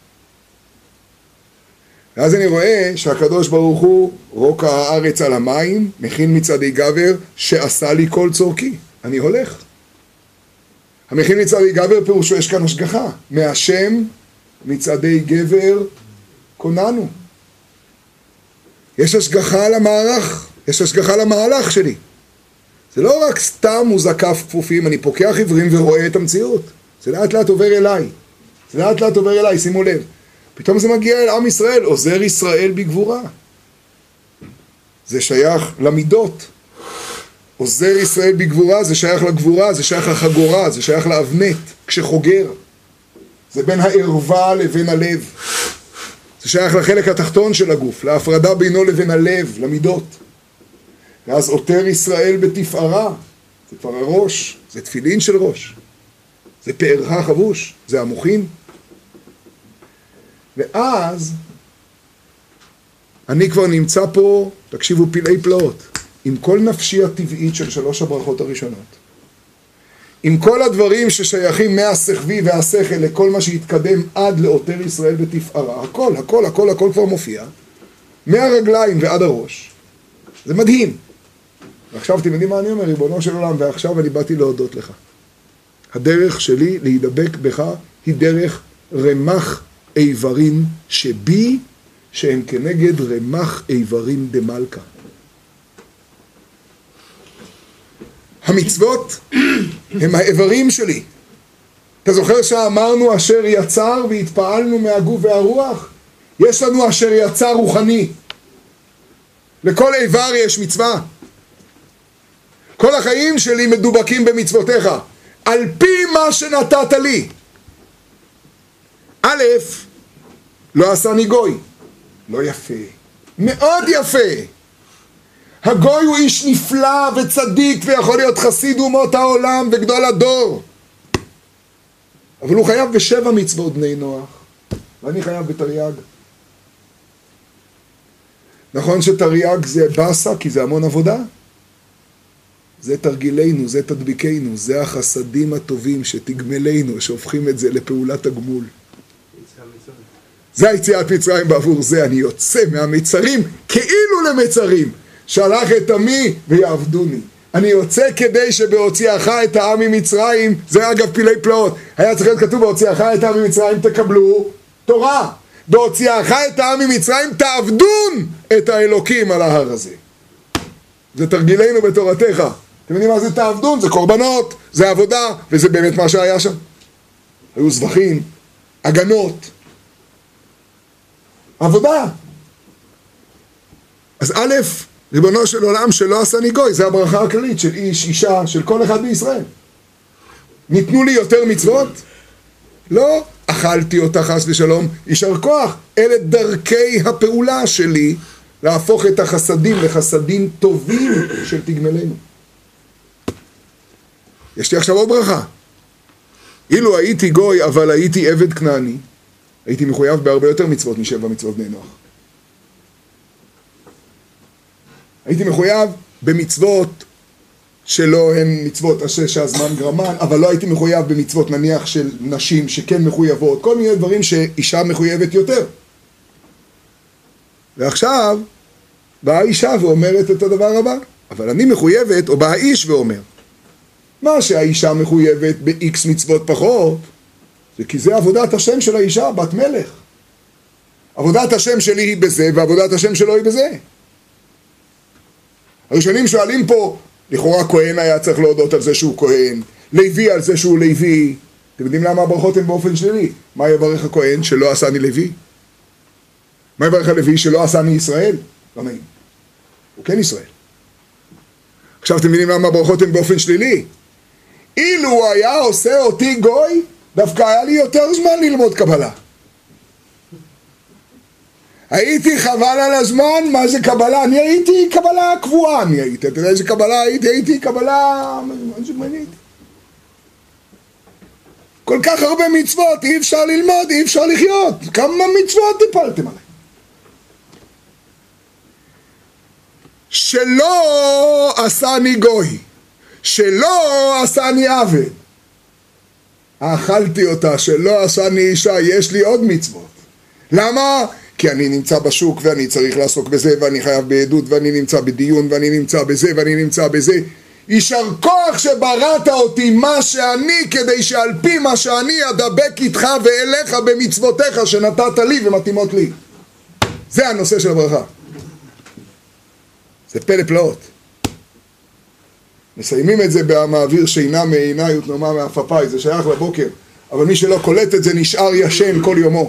ואז אני רואה שהקדוש ברוך הוא רוקע הארץ על המים, מכין מצעדי גבר, שעשה לי כל צורכי. אני הולך. המכין מצעדי גבר פירושו, יש כאן השגחה. מהשם מצעדי גבר קוננו. יש השגחה על המערך, יש השגחה על המהלך שלי. זה לא רק סתם מוזקף כפופים, אני פוקח עיוורים ורואה את המציאות. זה לאט לאט עובר אליי. זה לאט לאט עובר אליי, שימו לב. פתאום זה מגיע אל עם ישראל, עוזר ישראל בגבורה. זה שייך למידות. עוזר ישראל בגבורה, זה שייך לגבורה, זה שייך לחגורה, זה שייך לאבנת, כשחוגר. זה בין הערווה לבין הלב. זה שייך לחלק התחתון של הגוף, להפרדה בינו לבין הלב, למידות. ואז עוטר ישראל בתפארה, זה כבר הראש, זה תפילין של ראש. זה פארך חבוש, זה המוחין. ואז אני כבר נמצא פה, תקשיבו פלאי פלאות, עם כל נפשי הטבעית של 3 הברכות הראשונות. עם כל הדברים ששייכים מהשכבי והשכל לכל מה שהתקדם עד לעוטר ישראל בתפארה, הכל כבר מופיע, מהרגליים ועד הראש. זה מדהים. ועכשיו אתם יודעים מה אני אומר, ריבונו של עולם, ועכשיו אני באתי להודות לך. הדרך שלי להידבק בך היא דרך רמ"ח איברים שבי, שהם כנגד רמ"ח איברים דמלכה. המצוות הם האיברים שלי. אתה זוכר שאמרנו אשר יצר והתפעלנו מהגוף והרוח? יש לנו אשר יצר רוחני. לכל איבר יש מצווה. כל החיים שלי מדובקים במצוותיך. על פי מה שנתת לי. א', לא עשני גוי. לא יפה. מאוד יפה. הגוי הוא איש נפלא וצדיק ויכול להיות חסיד אומות העולם וגדול הדור. אבל הוא חייב ב7 מצוות בני נוח. ואני חייב בתרי"ג. נכון שתרי"ג זה בסה כי זה המון עבודה? זה תרגילנו, זה תדביקנו, זה החסדים הטובים שתגמלנו, שהופכים את זה לפעולת הגמול. זה היציאת מצרים בעבור זה, אני יוצא מהמצרים כאילו למצרים, שלח את עמי ויעבדוני. אני יוצא כדי שבהוציאך את העם ממצרים, זה אגב פלאי פלאות, היה צריך להיות כתוב בהוציאך את העם ממצרים תקבלו תורה, בהוציאך את העם ממצרים תעבדון את האלוקים על ההר הזה. זה תרגילנו בתורתך. אתם יודעים מה זה תעבדון? זה קורבנות, זה עבודה, וזה באמת מה שהיה שם. היו זבחים, הגנות, עבודה. אז א', ריבונו של עולם שלא עשני גוי, זה הברכה הכללית של איש, אישה, של כל אחד בישראל. ניתנו לי יותר מצוות? לא אכלתי אותה חס ושלום, יישר כוח. אלה דרכי הפעולה שלי להפוך את החסדים לחסדים טובים של תגמלנו. יש לי עכשיו עוד ברכה. אילו הייתי גוי אבל הייתי עבד כנעני, הייתי מחויב בהרבה יותר מצוות משבע מצוות בני נוח. הייתי מחויב במצוות שלא הן מצוות שהזמן גרמן, אבל לא הייתי מחויב במצוות נניח של נשים שכן מחויבות, כל מיני דברים שאישה מחויבת יותר. ועכשיו באה אישה ואומרת את הדבר הבא, אבל אני מחויבת, או בא איש ואומר, מה שהאישה מחויבת ב-X מצוות פחות, זה כי זה עבודת השם של האישה, בת מלך. עבודת השם שלי היא בזה, ועבודת השם שלו היא בזה. הראשונים שואלים פה, לכאורה כהן היה צריך להודות על זה שהוא כהן, לוי על זה שהוא לוי. אתם יודעים למה הברכות הן באופן שלילי? מה יברך הכהן שלא עשני לוי? מה יברך הלוי שלא עשני ישראל? לא נעים. הוא כן ישראל. עכשיו אתם יודעים למה הברכות הן באופן שלילי? אילו הוא היה עושה אותי גוי, דווקא היה לי יותר זמן ללמוד קבלה. הייתי חבל על הזמן, מה זה קבלה? אני הייתי קבלה קבועה, אתה יודע איזה קבלה הייתי קבלה זמנית. כל כך הרבה מצוות, אי אפשר ללמוד, אי אפשר לחיות. כמה מצוות טיפלתם עליי? שלא עשני גוי, שלא עשני עבד, אכלתי אותה, שלא עשני אישה, יש לי עוד מצוות. למה? כי אני נמצא בשוק ואני צריך לעסוק בזה ואני חייב בעדות ואני נמצא בדיון ואני נמצא בזה ואני נמצא בזה. יישר כוח שבראת אותי מה שאני, כדי שעל פי מה שאני אדבק איתך ואליך במצוותיך שנתת לי ומתאימות לי. זה הנושא של הברכה. זה פלא פלאות. מסיימים את זה במעביר שינה מעיניי ותנומה מאפפיי, זה שייך לבוקר, אבל מי שלא קולט את זה נשאר ישן כל יומו.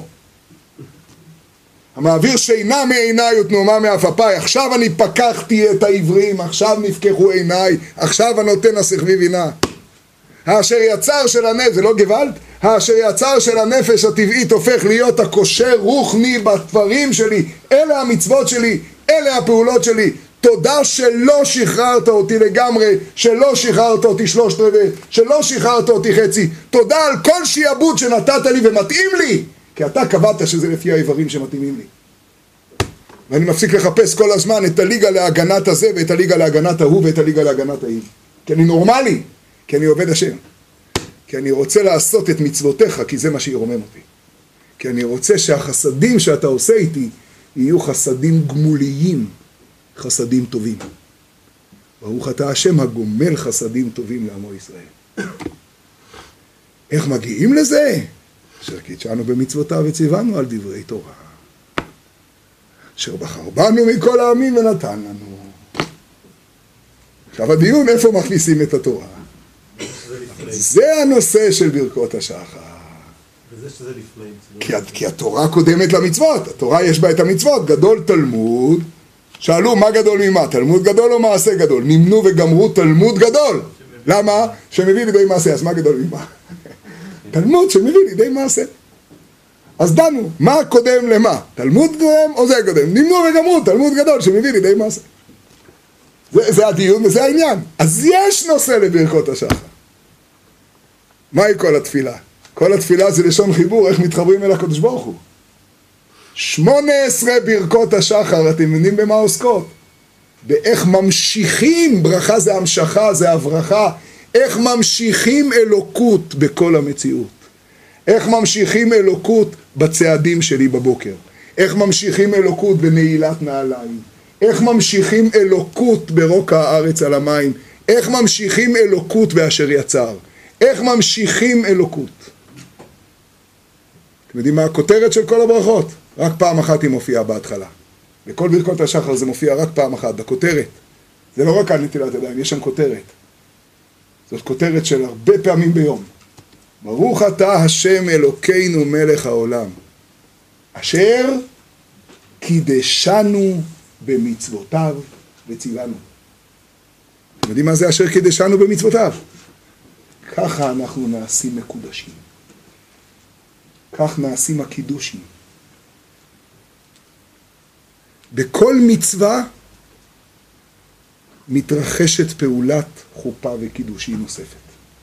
המעביר שינה מעיניי ותנומה מאפפיי, עכשיו אני פקחתי את העברים, עכשיו נפקחו עיניי, עכשיו הנותן הסחבי בינה. האשר יצר של הנפש, זה לא גוואלד? האשר יצר של הנפש הטבעית הופך להיות הקושר רוחני בתפרים שלי, אלה המצוות שלי, אלה הפעולות שלי. תודה שלא שחררת אותי לגמרי, שלא שחררת אותי 3/4, שלא שחררת אותי חצי. תודה על כל שיעבוד שנתת לי ומתאים לי, כי אתה קבעת שזה לפי האיברים שמתאימים לי. ואני מפסיק לחפש כל הזמן את הליגה להגנת הזה ואת הליגה להגנת ההוא ואת הליגה להגנת ההיא. כי אני נורמלי, כי אני עובד השם. כי אני רוצה לעשות את מצוותיך, כי זה מה שירומם אותי. כי אני רוצה שהחסדים שאתה עושה איתי יהיו חסדים גמוליים, חסדים טובים. ברוך אתה השם הגומל חסדים טובים לעמו ישראל. איך מגיעים לזה? אשר קידשנו במצוותיו וציוונו על דברי תורה. אשר בחר בנו מכל העמים ונתן לנו. עכשיו הדיון איפה מכניסים את התורה. זה הנושא של ברכות השחר. וזה שזה לפני. כי התורה קודמת למצוות. התורה יש בה את המצוות. גדול תלמוד. שאלו מה גדול ממה? תלמוד גדול או מעשה גדול? נמנו וגמרו תלמוד גדול. למה? שמביא לידי מעשה. אז מה גדול ממה? תלמוד שמביא לידי מעשה. אז דנו, מה קודם למה? תלמוד קודם או זה קודם? נמנו וגמרו תלמוד גדול שמביא לידי מעשה. זה הדיון וזה העניין. אז יש נושא לברכות השחר. מהי כל התפילה? כל התפילה זה לשון חיבור, איך מתחברים אל הקדוש ברוך הוא. 18 ברכות השחר, אתם יודעים במה עוסקות? באיך ממשיכים, ברכה זה המשכה, זה הברכה, איך ממשיכים אלוקות בכל המציאות. איך ממשיכים אלוקות בצעדים שלי בבוקר. איך ממשיכים אלוקות בנעילת נעליים. איך ממשיכים אלוקות ברוקע הארץ על המים. איך ממשיכים אלוקות באשר יצר. איך ממשיכים אלוקות. אתם יודעים מה הכותרת של כל הברכות? רק פעם אחת היא מופיעה בהתחלה. בכל ברכות השחר זה מופיע רק פעם אחת, בכותרת. זה לא רק על נטילת ידיים, יש שם כותרת. זאת כותרת של הרבה פעמים ביום. ברוך אתה השם אלוקינו מלך העולם, אשר קידשנו במצוותיו וציוונו. אתם יודעים מה זה אשר קידשנו במצוותיו? ככה אנחנו נעשים מקודשים. כך נעשים הקידושים. בכל מצווה מתרחשת פעולת חופה וקידושי נוספת.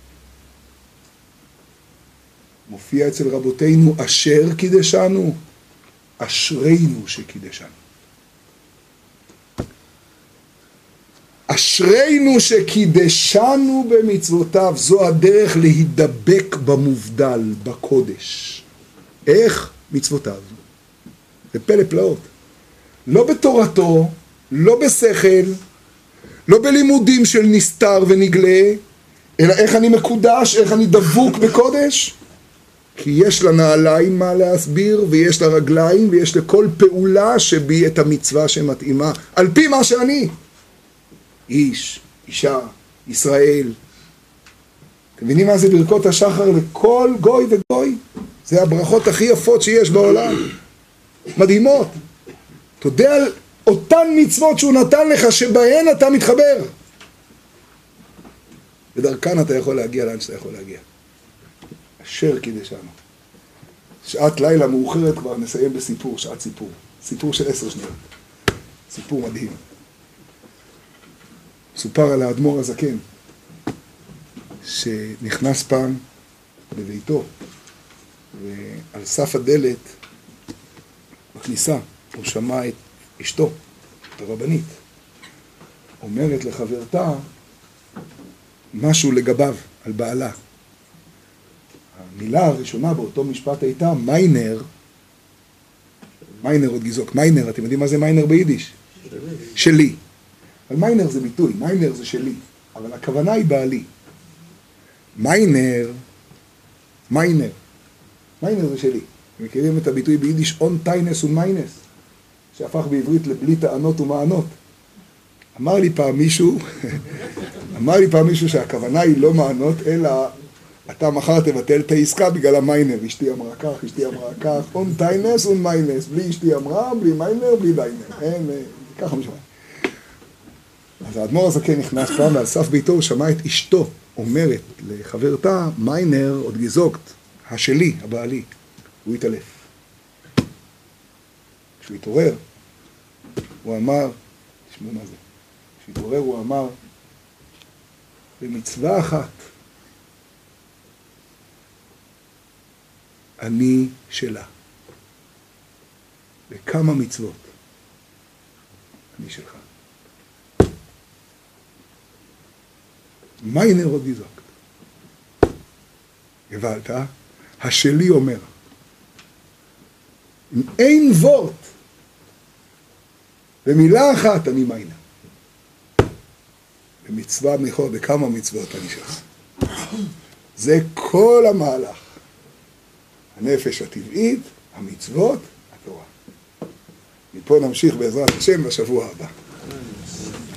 מופיע אצל רבותינו אשר קידשנו, אשרינו שקידשנו. אשרינו שקידשנו במצוותיו, זו הדרך להידבק במובדל, בקודש. איך? מצוותיו. זה פלא פלאות. לא בתורתו, לא בשכל, לא בלימודים של נסתר ונגלה, אלא איך אני מקודש, איך אני דבוק בקודש. כי יש לנעליים מה להסביר, ויש לרגליים, ויש לכל פעולה שבי את המצווה שמתאימה, על פי מה שאני. איש, אישה, ישראל. אתם מבינים מה זה ברכות השחר לכל גוי וגוי? זה הברכות הכי יפות שיש בעולם. מדהימות. אתה יודע על אותן מצוות שהוא נתן לך, שבהן אתה מתחבר. בדרכן אתה יכול להגיע לאן שאתה יכול להגיע. אשר קידשנו. שעת לילה מאוחרת כבר נסיים בסיפור, שעת סיפור. סיפור של 10 שניות. סיפור מדהים. סופר על האדמו"ר הזקן, שנכנס פעם לביתו, ועל סף הדלת, בכניסה, הוא שמע את אשתו, את הרבנית, אומרת לחברתה משהו לגביו, על בעלה. המילה הראשונה באותו משפט הייתה מיינר, מיינר עוד גיזוק, מיינר, אתם יודעים מה זה מיינר ביידיש? שלי. אבל מיינר זה ביטוי, מיינר זה שלי, אבל הכוונה היא בעלי. מיינר זה שלי. אתם מכירים את הביטוי ביידיש און טיינס ומיינס, שהפך בעברית לבלי טענות ומענות. אמר לי פעם מישהו שהכוונה היא לא מענות, אלא אתה מחר תבטל את העסקה בגלל המיינר. אשתי אמרה כך, אשתי אמרה כך, און טיינס ומיינס, בלי אשתי אמרה, בלי מיינר, בלי דיינר. ככה משמע. אז האדמו"ר הזקן נכנס פעם, ועל סף ביתו הוא שמע את אשתו אומרת לחברתה, מיינר עוד גיזוקת, השלי, הבעלי. הוא התעלף. כשהוא התעורר, הוא אמר, תשמעו מה זה, כשהוא התעורר הוא אמר, במצווה אחת, אני שלה. בכמה מצוות, אני שלך. מיינר עוד גיזוק. הבנת? השלי אומר. אם אין וורט, במילה אחת אני מיינר. במצווה מיוחד, בכמה מצוות אני שלך. זה כל המהלך. הנפש הטבעית, המצוות, התורה. מפה נמשיך בעזרת השם בשבוע הבא.